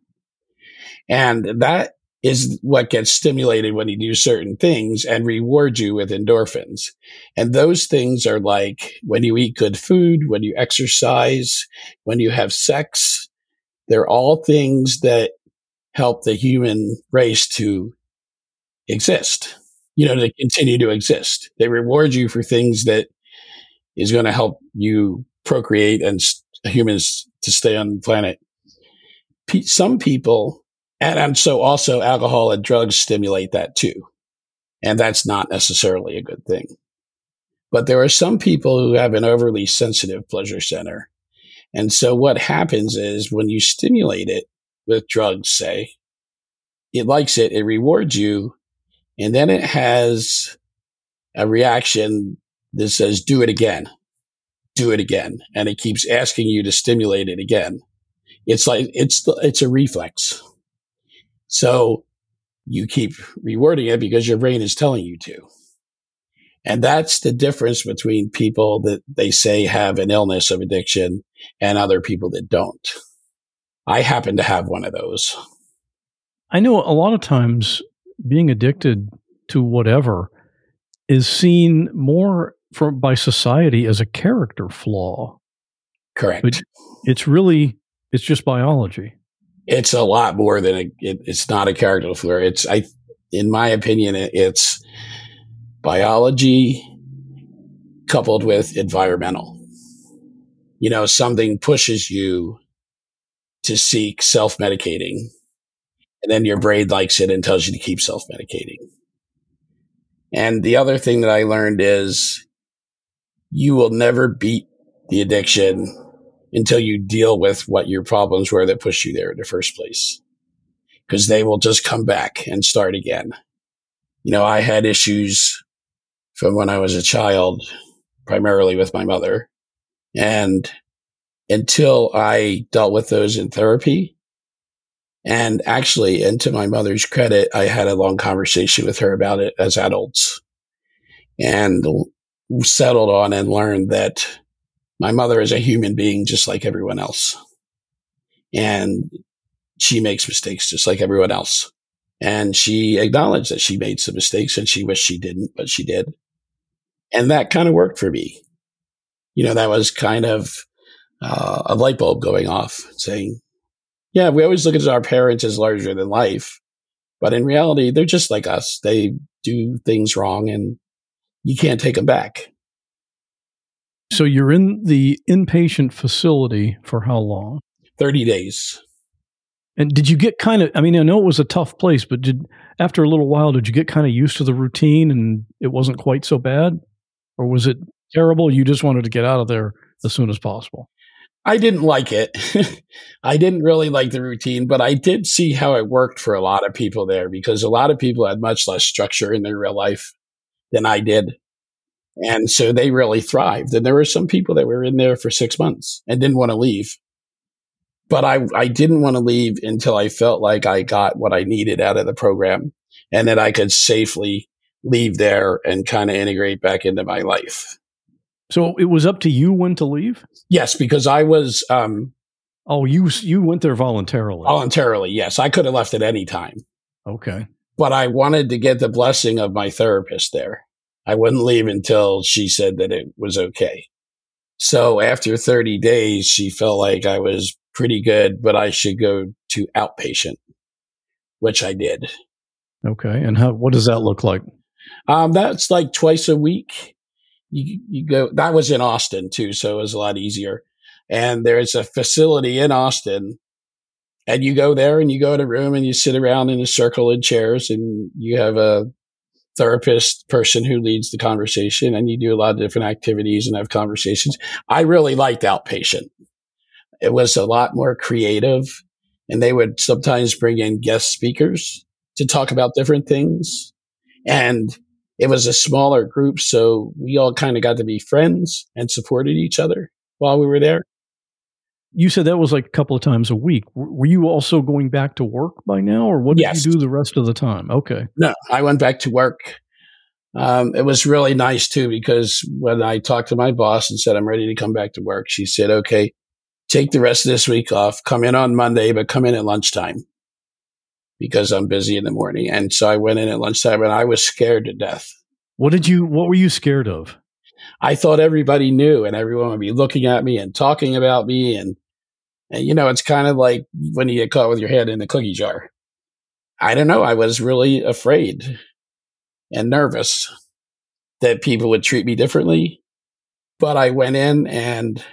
And that is what gets stimulated when you do certain things and reward you with endorphins. And those things are like when you eat good food, when you exercise, when you have sex. They're all things that help the human race to exist, you know, to continue to exist. They reward you for things that is going to help you procreate and humans to stay on the planet. Some people, and so also alcohol and drugs stimulate that too. And that's not necessarily a good thing. But there are some people who have an overly sensitive pleasure center. And so what happens is when you stimulate it with drugs, say, it likes it, it rewards you, and then it has a reaction that says, do it again, do it again. And it keeps asking you to stimulate it again. It's like, it's, it's a reflex. So you keep rewarding it because your brain is telling you to. And that's the difference between people that they say have an illness of addiction and other people that don't. I happen to have one of those. I know a lot of times being addicted to whatever is seen more from by society as a character flaw. Correct. But it's really, it's just biology. It's a lot more than a, it, it's not a character flaw. It's, I, in my opinion, it's biology coupled with environmental. You know, something pushes you to seek self-medicating, and then your brain likes it and tells you to keep self-medicating. And the other thing that I learned is you will never beat the addiction until you deal with what your problems were that pushed you there in the first place, because they will just come back and start again. You know, I had issues from when I was a child, primarily with my mother. And until I dealt with those in therapy, and actually, and to my mother's credit, I had a long conversation with her about it as adults, and settled on and learned that my mother is a human being just like everyone else. And she makes mistakes just like everyone else. And she acknowledged that she made some mistakes and she wished she didn't, but she did. And that kind of worked for me. You know, that was kind of uh, a light bulb going off saying, yeah, we always look at our parents as larger than life, but in reality, they're just like us. They do things wrong and you can't take them back. So you're in the inpatient facility for how long? thirty days. And did you get kind of, I mean, I know it was a tough place, but did, after a little while, did you get kind of used to the routine and it wasn't quite so bad? Or was it terrible? You just wanted to get out of there as soon as possible? I didn't like it. I didn't really like the routine, but I did see how it worked for a lot of people there, because a lot of people had much less structure in their real life than I did. And so they really thrived. And there were some people that were in there for six months and didn't want to leave. But I, I didn't want to leave until I felt like I got what I needed out of the program and that I could safely leave there and kind of integrate back into my life. So it was up to you when to leave? Yes, because I was... Um, oh, you you went there voluntarily? Voluntarily, yes. I could have left at any time. Okay. But I wanted to get the blessing of my therapist there. I wouldn't leave until she said that it was okay. So after thirty days, she felt like I was pretty good, but I should go to outpatient, which I did. Okay. And how? What does that look like? Um, that's like twice a week. You, you go, that was in Austin too, so it was a lot easier. And there's a facility in Austin, and you go there and you go in a room and you sit around in a circle in chairs, and you have a therapist person who leads the conversation, and you do a lot of different activities and have conversations. I really liked outpatient. It was a lot more creative, and they would sometimes bring in guest speakers to talk about different things. And it was a smaller group, so we all kind of got to be friends and supported each other while we were there. You said that was like a couple of times a week. Were you also going back to work by now, or what did Yes. you do the rest of the time? Okay. No, I went back to work. Um, it was really nice too, because when I talked to my boss and said, I'm ready to come back to work, she said, okay, take the rest of this week off, come in on Monday, but come in at lunchtime because I'm busy in the morning. And so I went in at lunchtime and I was scared to death. What did you, what were you scared of? I thought everybody knew and everyone would be looking at me and talking about me. And, and you know, it's kind of like when you get caught with your head in the cookie jar. I don't know. I was really afraid and nervous that people would treat me differently. But I went in and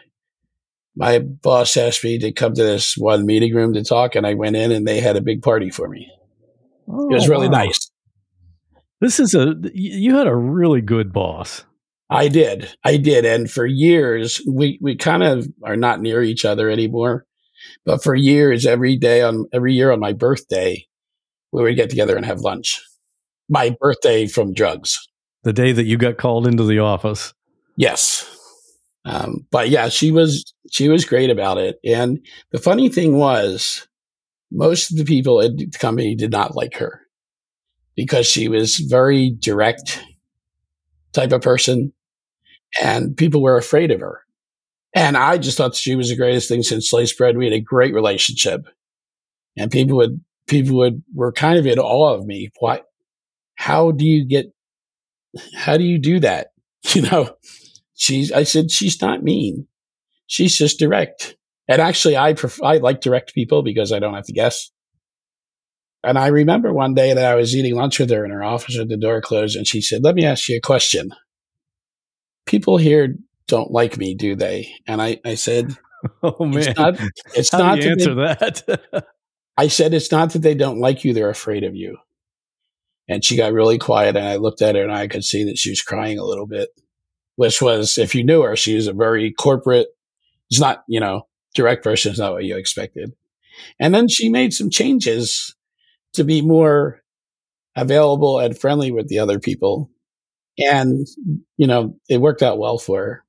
my boss asked me to come to this one meeting room to talk. And I went in and they had a big party for me. Oh, it was really wow. nice. This is a, you had a really good boss. I did. I did. And for years, we, we kind of are not near each other anymore. But for years, every day on every year on my birthday, we would get together and have lunch. My birthday from drugs. The day that you got called into the office. Yes. Um, but yeah, she was, she was great about it. And the funny thing was, most of the people at the company did not like her because she was very direct type of person and people were afraid of her. And I just thought she was the greatest thing since sliced bread. We had a great relationship, and people would people would were kind of in awe of me. Why? How do you get? How do you do that? You know, she's. I said she's not mean. She's just direct. And actually, I prefer, I like direct people because I don't have to guess. And I remember one day that I was eating lunch with her in her office with the door closed, and she said, "Let me ask you a question. People here don't like me, do they?" And I, I said, "Oh man, it's not, it's How not do you that answer they, that." I said, "It's not that they don't like you; they're afraid of you." And she got really quiet, and I looked at her, and I could see that she was crying a little bit. Which was, if you knew her, she was a very corporate. It's not, you know, direct person. Is not what you expected. And then she made some changes to be more available and friendly with the other people. And, you know, it worked out well for her.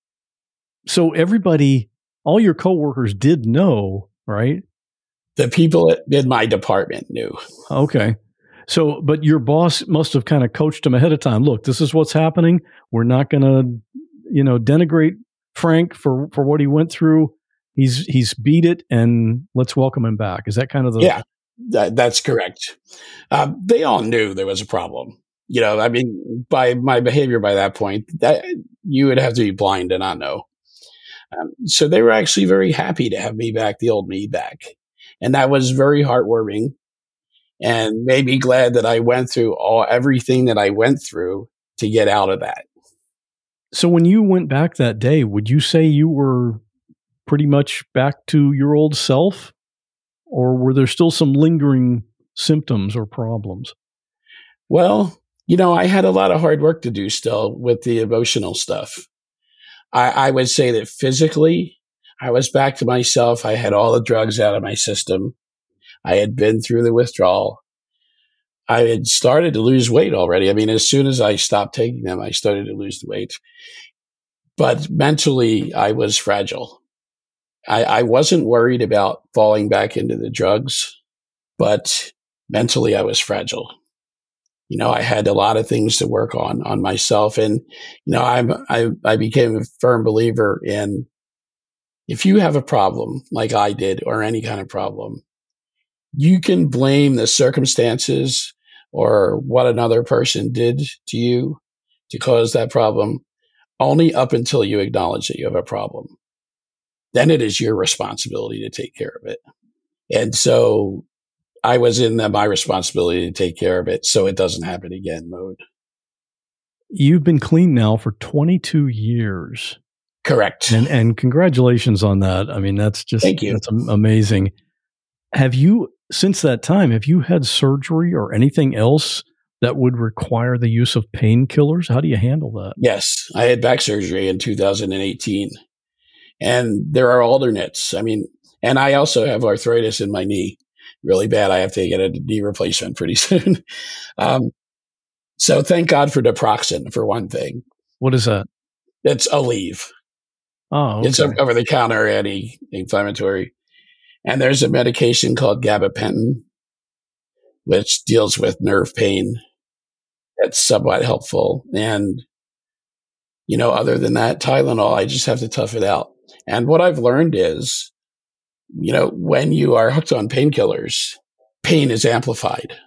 So everybody, all your coworkers did know, right? The people in my department knew. Okay. So, but your boss must have kind of coached him ahead of time. Look, this is what's happening. We're not going to, you know, denigrate Frank for, for what he went through. He's, he's beat it, and let's welcome him back. Is that kind of the... Yeah, that, that's correct. Um, they all knew there was a problem. You know, I mean, by my behavior by that point, that you would have to be blind to not know. Um, so they were actually very happy to have me back, the old me back. And that was very heartwarming, and made me glad that I went through all everything that I went through to get out of that. So when you went back that day, would you say you were pretty much back to your old self, or were there still some lingering symptoms or problems? Well, you know, I had a lot of hard work to do still with the emotional stuff. I, I would say that physically, I was back to myself. I had all the drugs out of my system. I had been through the withdrawal. I had started to lose weight already. I mean, as soon as I stopped taking them, I started to lose the weight. But mentally, I was fragile. I, I wasn't worried about falling back into the drugs, but mentally, I was fragile. You know, I had a lot of things to work on, on myself. And, you know, I'm, I, I became a firm believer in, if you have a problem like I did, or any kind of problem, you can blame the circumstances or what another person did to you to cause that problem only up until you acknowledge that you have a problem. Then it is your responsibility to take care of it. And so I was in the, my responsibility to take care of it so it doesn't happen again mode. You've been clean now for twenty-two years. Correct. And and congratulations on that. I mean, that's just Thank you. That's amazing. Have you, since that time, have you had surgery or anything else that would require the use of painkillers? How do you handle that? Yes, I had back surgery in two thousand eighteen. And there are alternates. I mean, and I also have arthritis in my knee really bad. I have to get a knee replacement pretty soon. um, so thank God for Naproxen, for one thing. What is that? It's Aleve. Oh, okay. It's an over-the-counter anti-inflammatory. And there's a medication called gabapentin, which deals with nerve pain. That's somewhat helpful. And, you know, other than that, Tylenol, I just have to tough it out. And what I've learned is, you know, when you are hooked on painkillers, pain is amplified.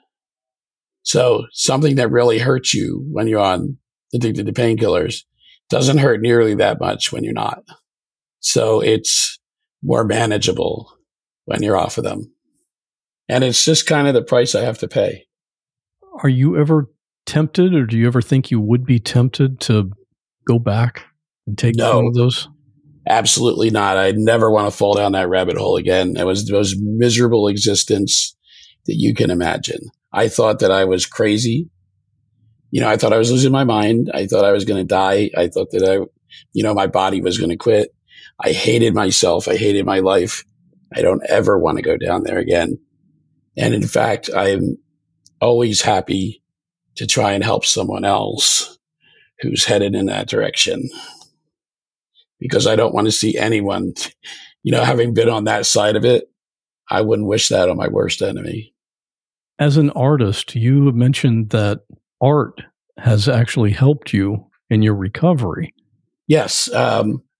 So something that really hurts you when you're on addicted to painkillers doesn't hurt nearly that much when you're not. So it's more manageable when you're off of them. And it's just kind of the price I have to pay. Are you ever tempted, or do you ever think you would be tempted to go back and take No. one of those? Absolutely not. I never want to fall down that rabbit hole again. It was the most miserable existence that you can imagine. I thought that I was crazy. You know, I thought I was losing my mind. I thought I was going to die. I thought that I, you know, my body was going to quit. I hated myself. I hated my life. I don't ever want to go down there again. And in fact, I'm always happy to try and help someone else who's headed in that direction, because I don't want to see anyone, you know, having been on that side of it, I wouldn't wish that on my worst enemy. As an artist, you have mentioned that art has actually helped you in your recovery. Yes. Um,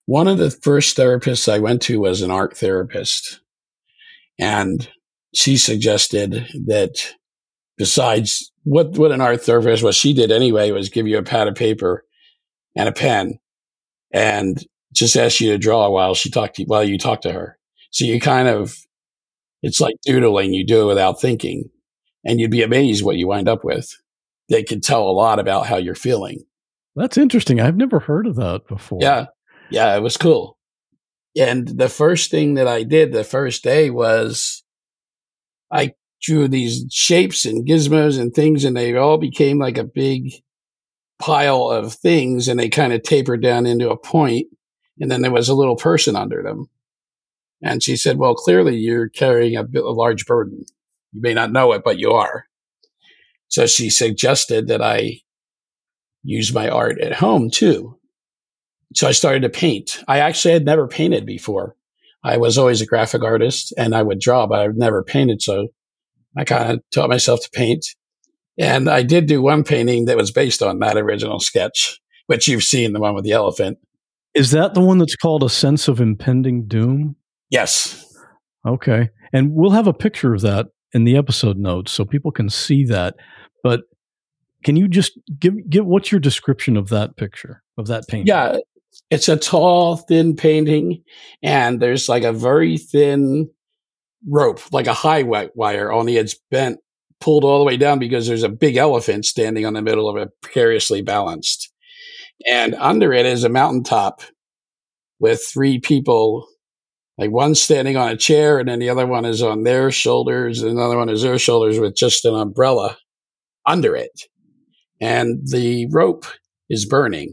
One of the first therapists I went to was an art therapist. And she suggested that besides what, what an art therapist, what she did anyway was give you a pad of paper and a pen and just ask you to draw while she talked to you, while you talk to her. So you kind of, it's like doodling. You do it without thinking, and you'd be amazed what you wind up with. They could tell a lot about how you're feeling. That's interesting. I've never heard of that before. Yeah. Yeah. It was cool. And the first thing that I did the first day was I drew these shapes and gizmos and things, and they all became like a big pile of things, and they kind of tapered down into a point, and then there was a little person under them. And she said, well, clearly you're carrying a, a large burden. You may not know it, but you are. So she suggested that I use my art at home too. So I started to paint. I actually had never painted before. I was always a graphic artist and I would draw, but I've never painted. So I kind of taught myself to paint. And I did do one painting that was based on that original sketch, which you've seen, the one with the elephant. Is that the one that's called A Sense of Impending Doom? Yes. Okay. And we'll have a picture of that in the episode notes so people can see that. But can you just give, give what's your description of that picture, of that painting? Yeah. It's a tall, thin painting, and there's like a very thin rope, like a high wire, only it's bent, pulled all the way down because there's a big elephant standing on the middle of it, precariously balanced. And under it is a mountaintop with three people, like one standing on a chair, and then the other one is on their shoulders, and another one is their shoulders with just an umbrella under it. And the rope is burning.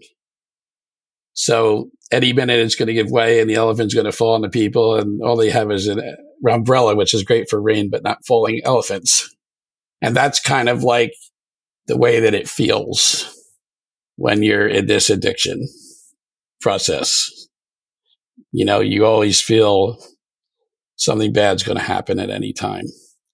So any minute it's going to give way and the elephant's going to fall on the people, and all they have is an umbrella, which is great for rain, but not falling elephants. And that's kind of like the way that it feels when you're in this addiction process. You know, you always feel something bad's going to happen at any time.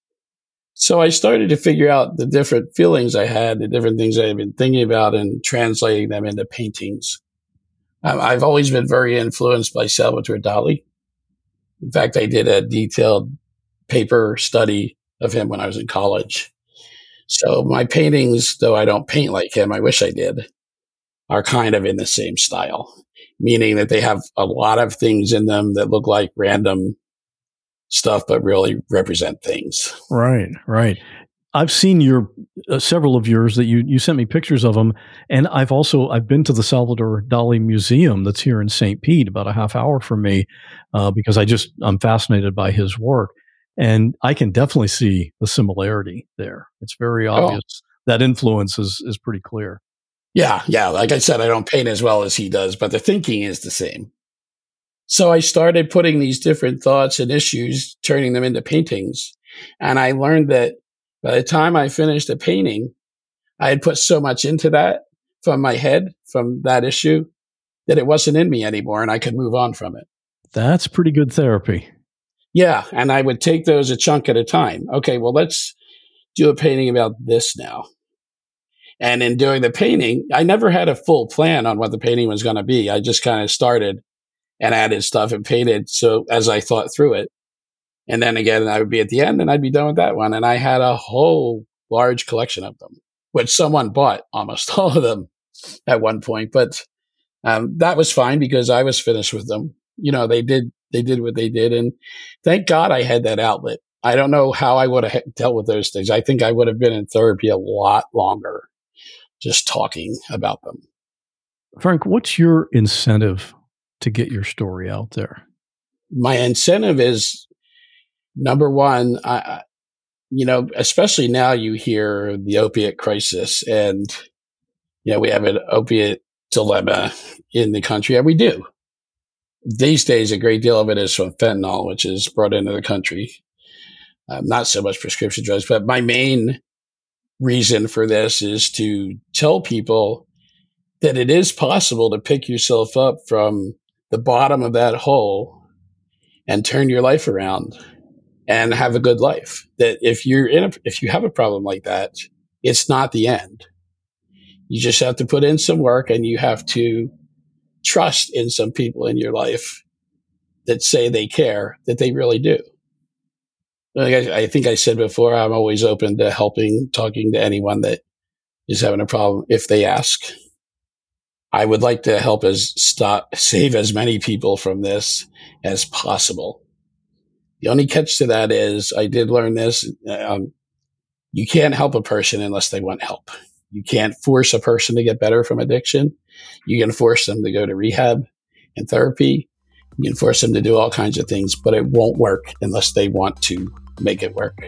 So I started to figure out the different feelings I had, the different things I had been thinking about, and translating them into paintings. I've always been very influenced by Salvatore Dali. In fact, I did a detailed paper study of him when I was in college. So my paintings, though I don't paint like him, I wish I did, are kind of in the same style, meaning that they have a lot of things in them that look like random stuff, but really represent things. Right, right. I've seen your uh, several of yours that you you sent me pictures of them, and I've also I've been to the Salvador Dali Museum that's here in Saint Pete, about a half hour from me, uh, because I just I'm fascinated by his work, and I can definitely see the similarity there. It's very obvious. Oh. That influence is is pretty clear. Yeah, yeah. Like I said, I don't paint as well as he does, but the thinking is the same. So I started putting these different thoughts and issues, turning them into paintings, and I learned that by the time I finished a painting, I had put so much into that from my head, from that issue, that it wasn't in me anymore and I could move on from it. That's pretty good therapy. Yeah. And I would take those a chunk at a time. Okay, well, let's do a painting about this now. And in doing the painting, I never had a full plan on what the painting was going to be. I just kind of started and added stuff and painted so as I thought through it. And then again, I would be at the end and I'd be done with that one. And I had a whole large collection of them, which someone bought almost all of them at one point. But um, that was fine because I was finished with them. You know, they did, they did what they did. And thank God I had that outlet. I don't know how I would have dealt with those things. I think I would have been in therapy a lot longer just talking about them. Frank, what's your incentive to get your story out there? My incentive is, number one, I, you know, especially now you hear the opiate crisis and, you know, we have an opiate dilemma in the country, and we do. These days, a great deal of it is from fentanyl, which is brought into the country. Um, not so much prescription drugs, but my main reason for this is to tell people that it is possible to pick yourself up from the bottom of that hole and turn your life around and have a good life. That if you're in a, if you have a problem like that, it's not the end. You just have to put in some work and you have to trust in some people in your life that say they care, that they really do. Like I, I think I said before, I'm always open to helping, talking to anyone that is having a problem if they ask. I would like to help us stop, save as many people from this as possible. The only catch to that is, I did learn this, um, you can't help a person unless they want help. You can't force a person to get better from addiction. You can force them to go to rehab and therapy. You can force them to do all kinds of things, but it won't work unless they want to make it work.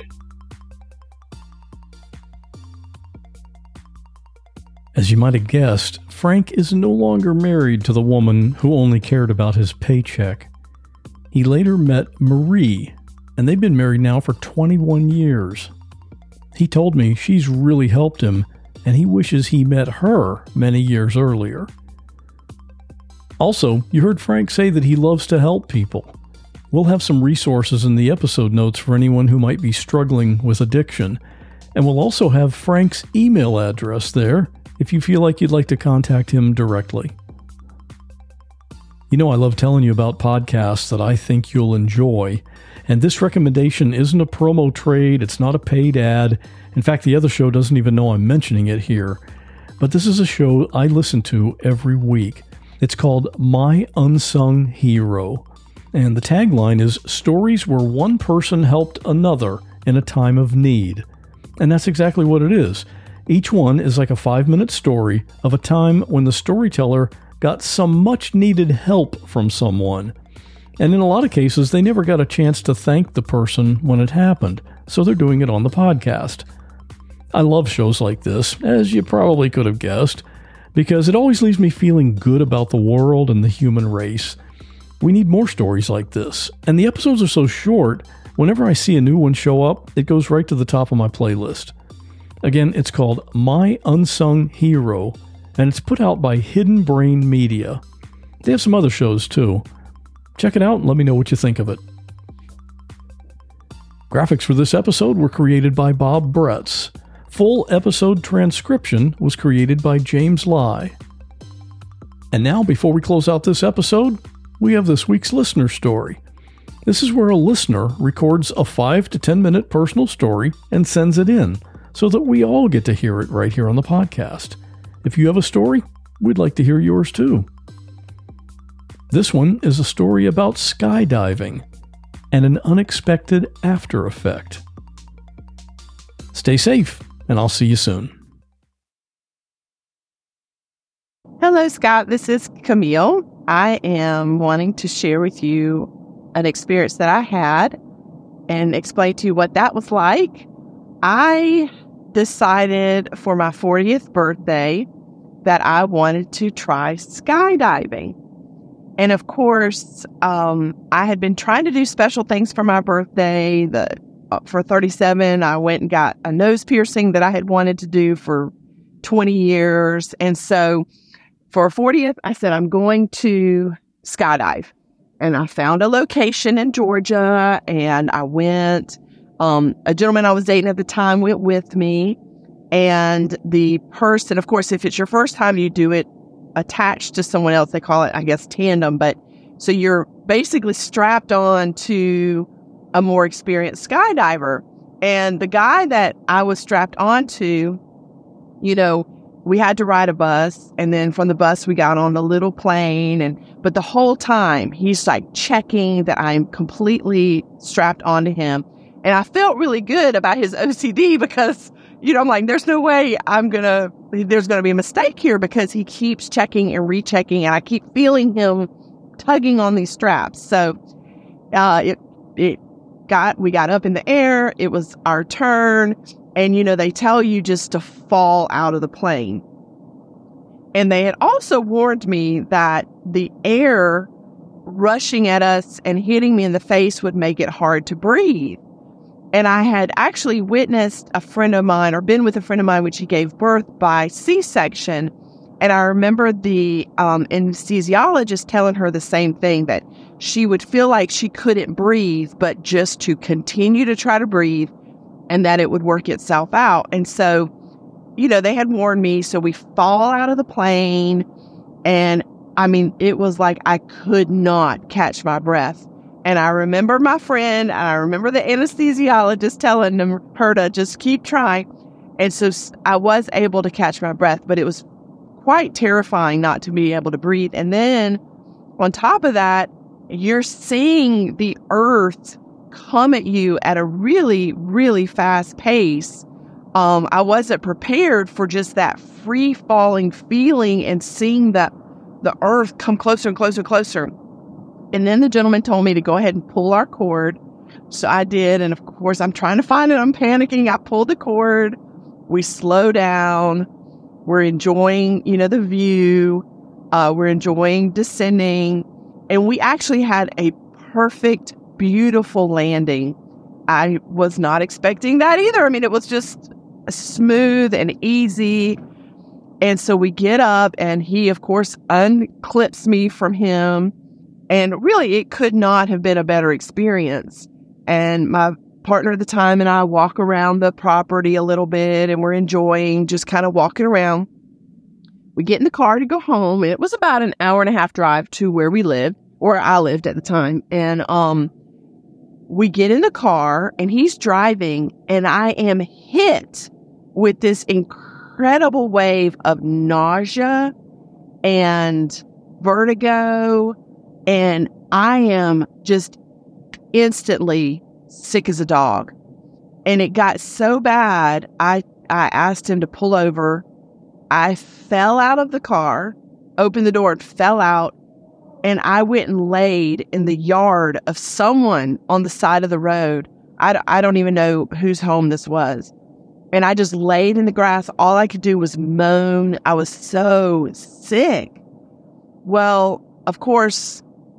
As you might have guessed, Frank is no longer married to the woman who only cared about his paycheck. He later met Marie, and they've been married now for twenty-one years. He told me she's really helped him, and he wishes he met her many years earlier. Also, you heard Frank say that he loves to help people. We'll have some resources in the episode notes for anyone who might be struggling with addiction, and we'll also have Frank's email address there if you feel like you'd like to contact him directly. You know, I love telling you about podcasts that I think you'll enjoy, and this recommendation isn't a promo trade, it's not a paid ad. In fact, the other show doesn't even know I'm mentioning it here, but this is a show I listen to every week. It's called My Unsung Hero, and the tagline is Stories Where One Person Helped Another in a Time of Need. And that's exactly what it is. Each one is like a five-minute story of a time when the storyteller got some much-needed help from someone. And in a lot of cases, they never got a chance to thank the person when it happened, so they're doing it on the podcast. I love shows like this, as you probably could have guessed, because it always leaves me feeling good about the world and the human race. We need more stories like this, and the episodes are so short, whenever I see a new one show up, it goes right to the top of my playlist. Again, it's called My Unsung Hero, and it's put out by Hidden Brain Media. They have some other shows too. Check it out and let me know what you think of it. Graphics for this episode were created by Bob Bretz. Full episode transcription was created by James Lai. And now, before we close out this episode, we have this week's listener story. This is where a listener records a five to ten minute personal story and sends it in, so that we all get to hear it right here on the podcast. If you have a story, we'd like to hear yours too. This one is a story about skydiving and an unexpected after effect. Stay safe, and I'll see you soon. Hello, Scott. This is Camille. I am wanting to share with you an experience that I had and explain to you what that was like. I decided for my fortieth birthday that I wanted to try skydiving. And of course, um, I had been trying to do special things for my birthday. The, uh, for thirty-seven, I went and got a nose piercing that I had wanted to do for twenty years. And so for fortieth, I said, I'm going to skydive. And I found a location in Georgia, and I went. Um, a gentleman I was dating at the time went with me. And the person, of course, if it's your first time you do it attached to someone else, they call it, I guess, tandem. But so you're basically strapped on to a more experienced skydiver. And the guy that I was strapped onto, you know, we had to ride a bus, and then from the bus we got on a little plane. And but the whole time he's like checking that I'm completely strapped onto him. And I felt really good about his O C D because, you know, I'm like, there's no way I'm going to, there's going to be a mistake here, because he keeps checking and rechecking, and I keep feeling him tugging on these straps. So, uh, it, it got, we got up in the air, it was our turn, and, you know, they tell you just to fall out of the plane. And they had also warned me that the air rushing at us and hitting me in the face would make it hard to breathe. And I had actually witnessed a friend of mine, or been with a friend of mine, when she gave birth by C-section. And I remember the um, anesthesiologist telling her the same thing, that she would feel like she couldn't breathe, but just to continue to try to breathe, and that it would work itself out. And so, you know, they had warned me. So we fall out of the plane, and I mean, it was like I could not catch my breath. And I remember my friend, and I remember the anesthesiologist telling them, her to just keep trying. And so I was able to catch my breath, but it was quite terrifying not to be able to breathe. And then on top of that, you're seeing the earth come at you at a really, really fast pace. Um, I wasn't prepared for just that free falling feeling and seeing that the earth come closer and closer and closer. And then the gentleman told me to go ahead and pull our cord. So I did. And of course, I'm trying to find it. I'm panicking. I pulled the cord. We slow down. We're enjoying, you know, the view. Uh, we're enjoying descending. And we actually had a perfect, beautiful landing. I was not expecting that either. I mean, it was just smooth and easy. And so we get up, and he, of course, unclips me from him. And really, it could not have been a better experience. And my partner at the time and I walk around the property a little bit, and we're enjoying just kind of walking around. We get in the car to go home. It was about an hour and a half drive to where we lived, or I lived at the time. And um, we get in the car, and he's driving, and I am hit with this incredible wave of nausea and vertigo. And I am just instantly sick as a dog. And it got so bad, I, I asked him to pull over. I fell out of the car, opened the door, and fell out. And I went and laid in the yard of someone on the side of the road. I, I don't even know whose home this was. And I just laid in the grass. All I could do was moan. I was so sick. Well, of course,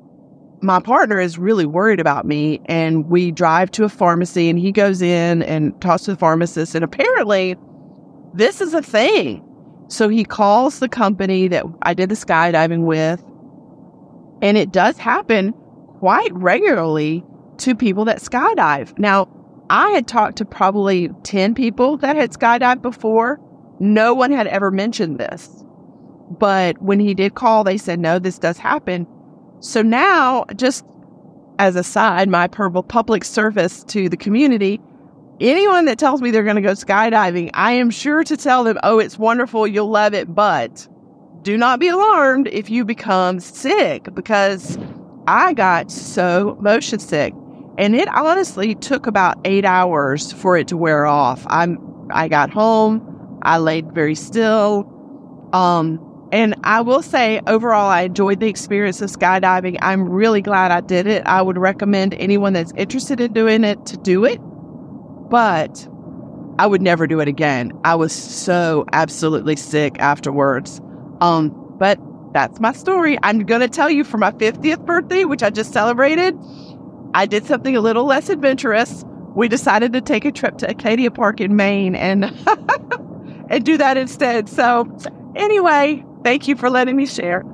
my partner is really worried about me, and we drive to a pharmacy, and he goes in and talks to the pharmacist, and apparently this is a thing. So he calls the company that I did the skydiving with, and it does happen quite regularly to people that skydive. Now, I had talked to probably ten people that had skydived before. No one had ever mentioned this. But when he did call, they said, no, this does happen. So now, just as a side, my public service to the community, anyone that tells me they're going to go skydiving, I am sure to tell them, oh, it's wonderful, you'll love it, but do not be alarmed if you become sick, because I got so motion sick. And it honestly took about eight hours for it to wear off. I'm, I got home, I laid very still, um, and I will say, overall, I enjoyed the experience of skydiving. I'm really glad I did it. I would recommend anyone that's interested in doing it to do it. But I would never do it again. I was so absolutely sick afterwards. Um, but that's my story. I'm going to tell you, for my fiftieth birthday, which I just celebrated, I did something a little less adventurous. We decided to take a trip to Acadia Park in Maine and, and do that instead. So anyway, thank you for letting me share.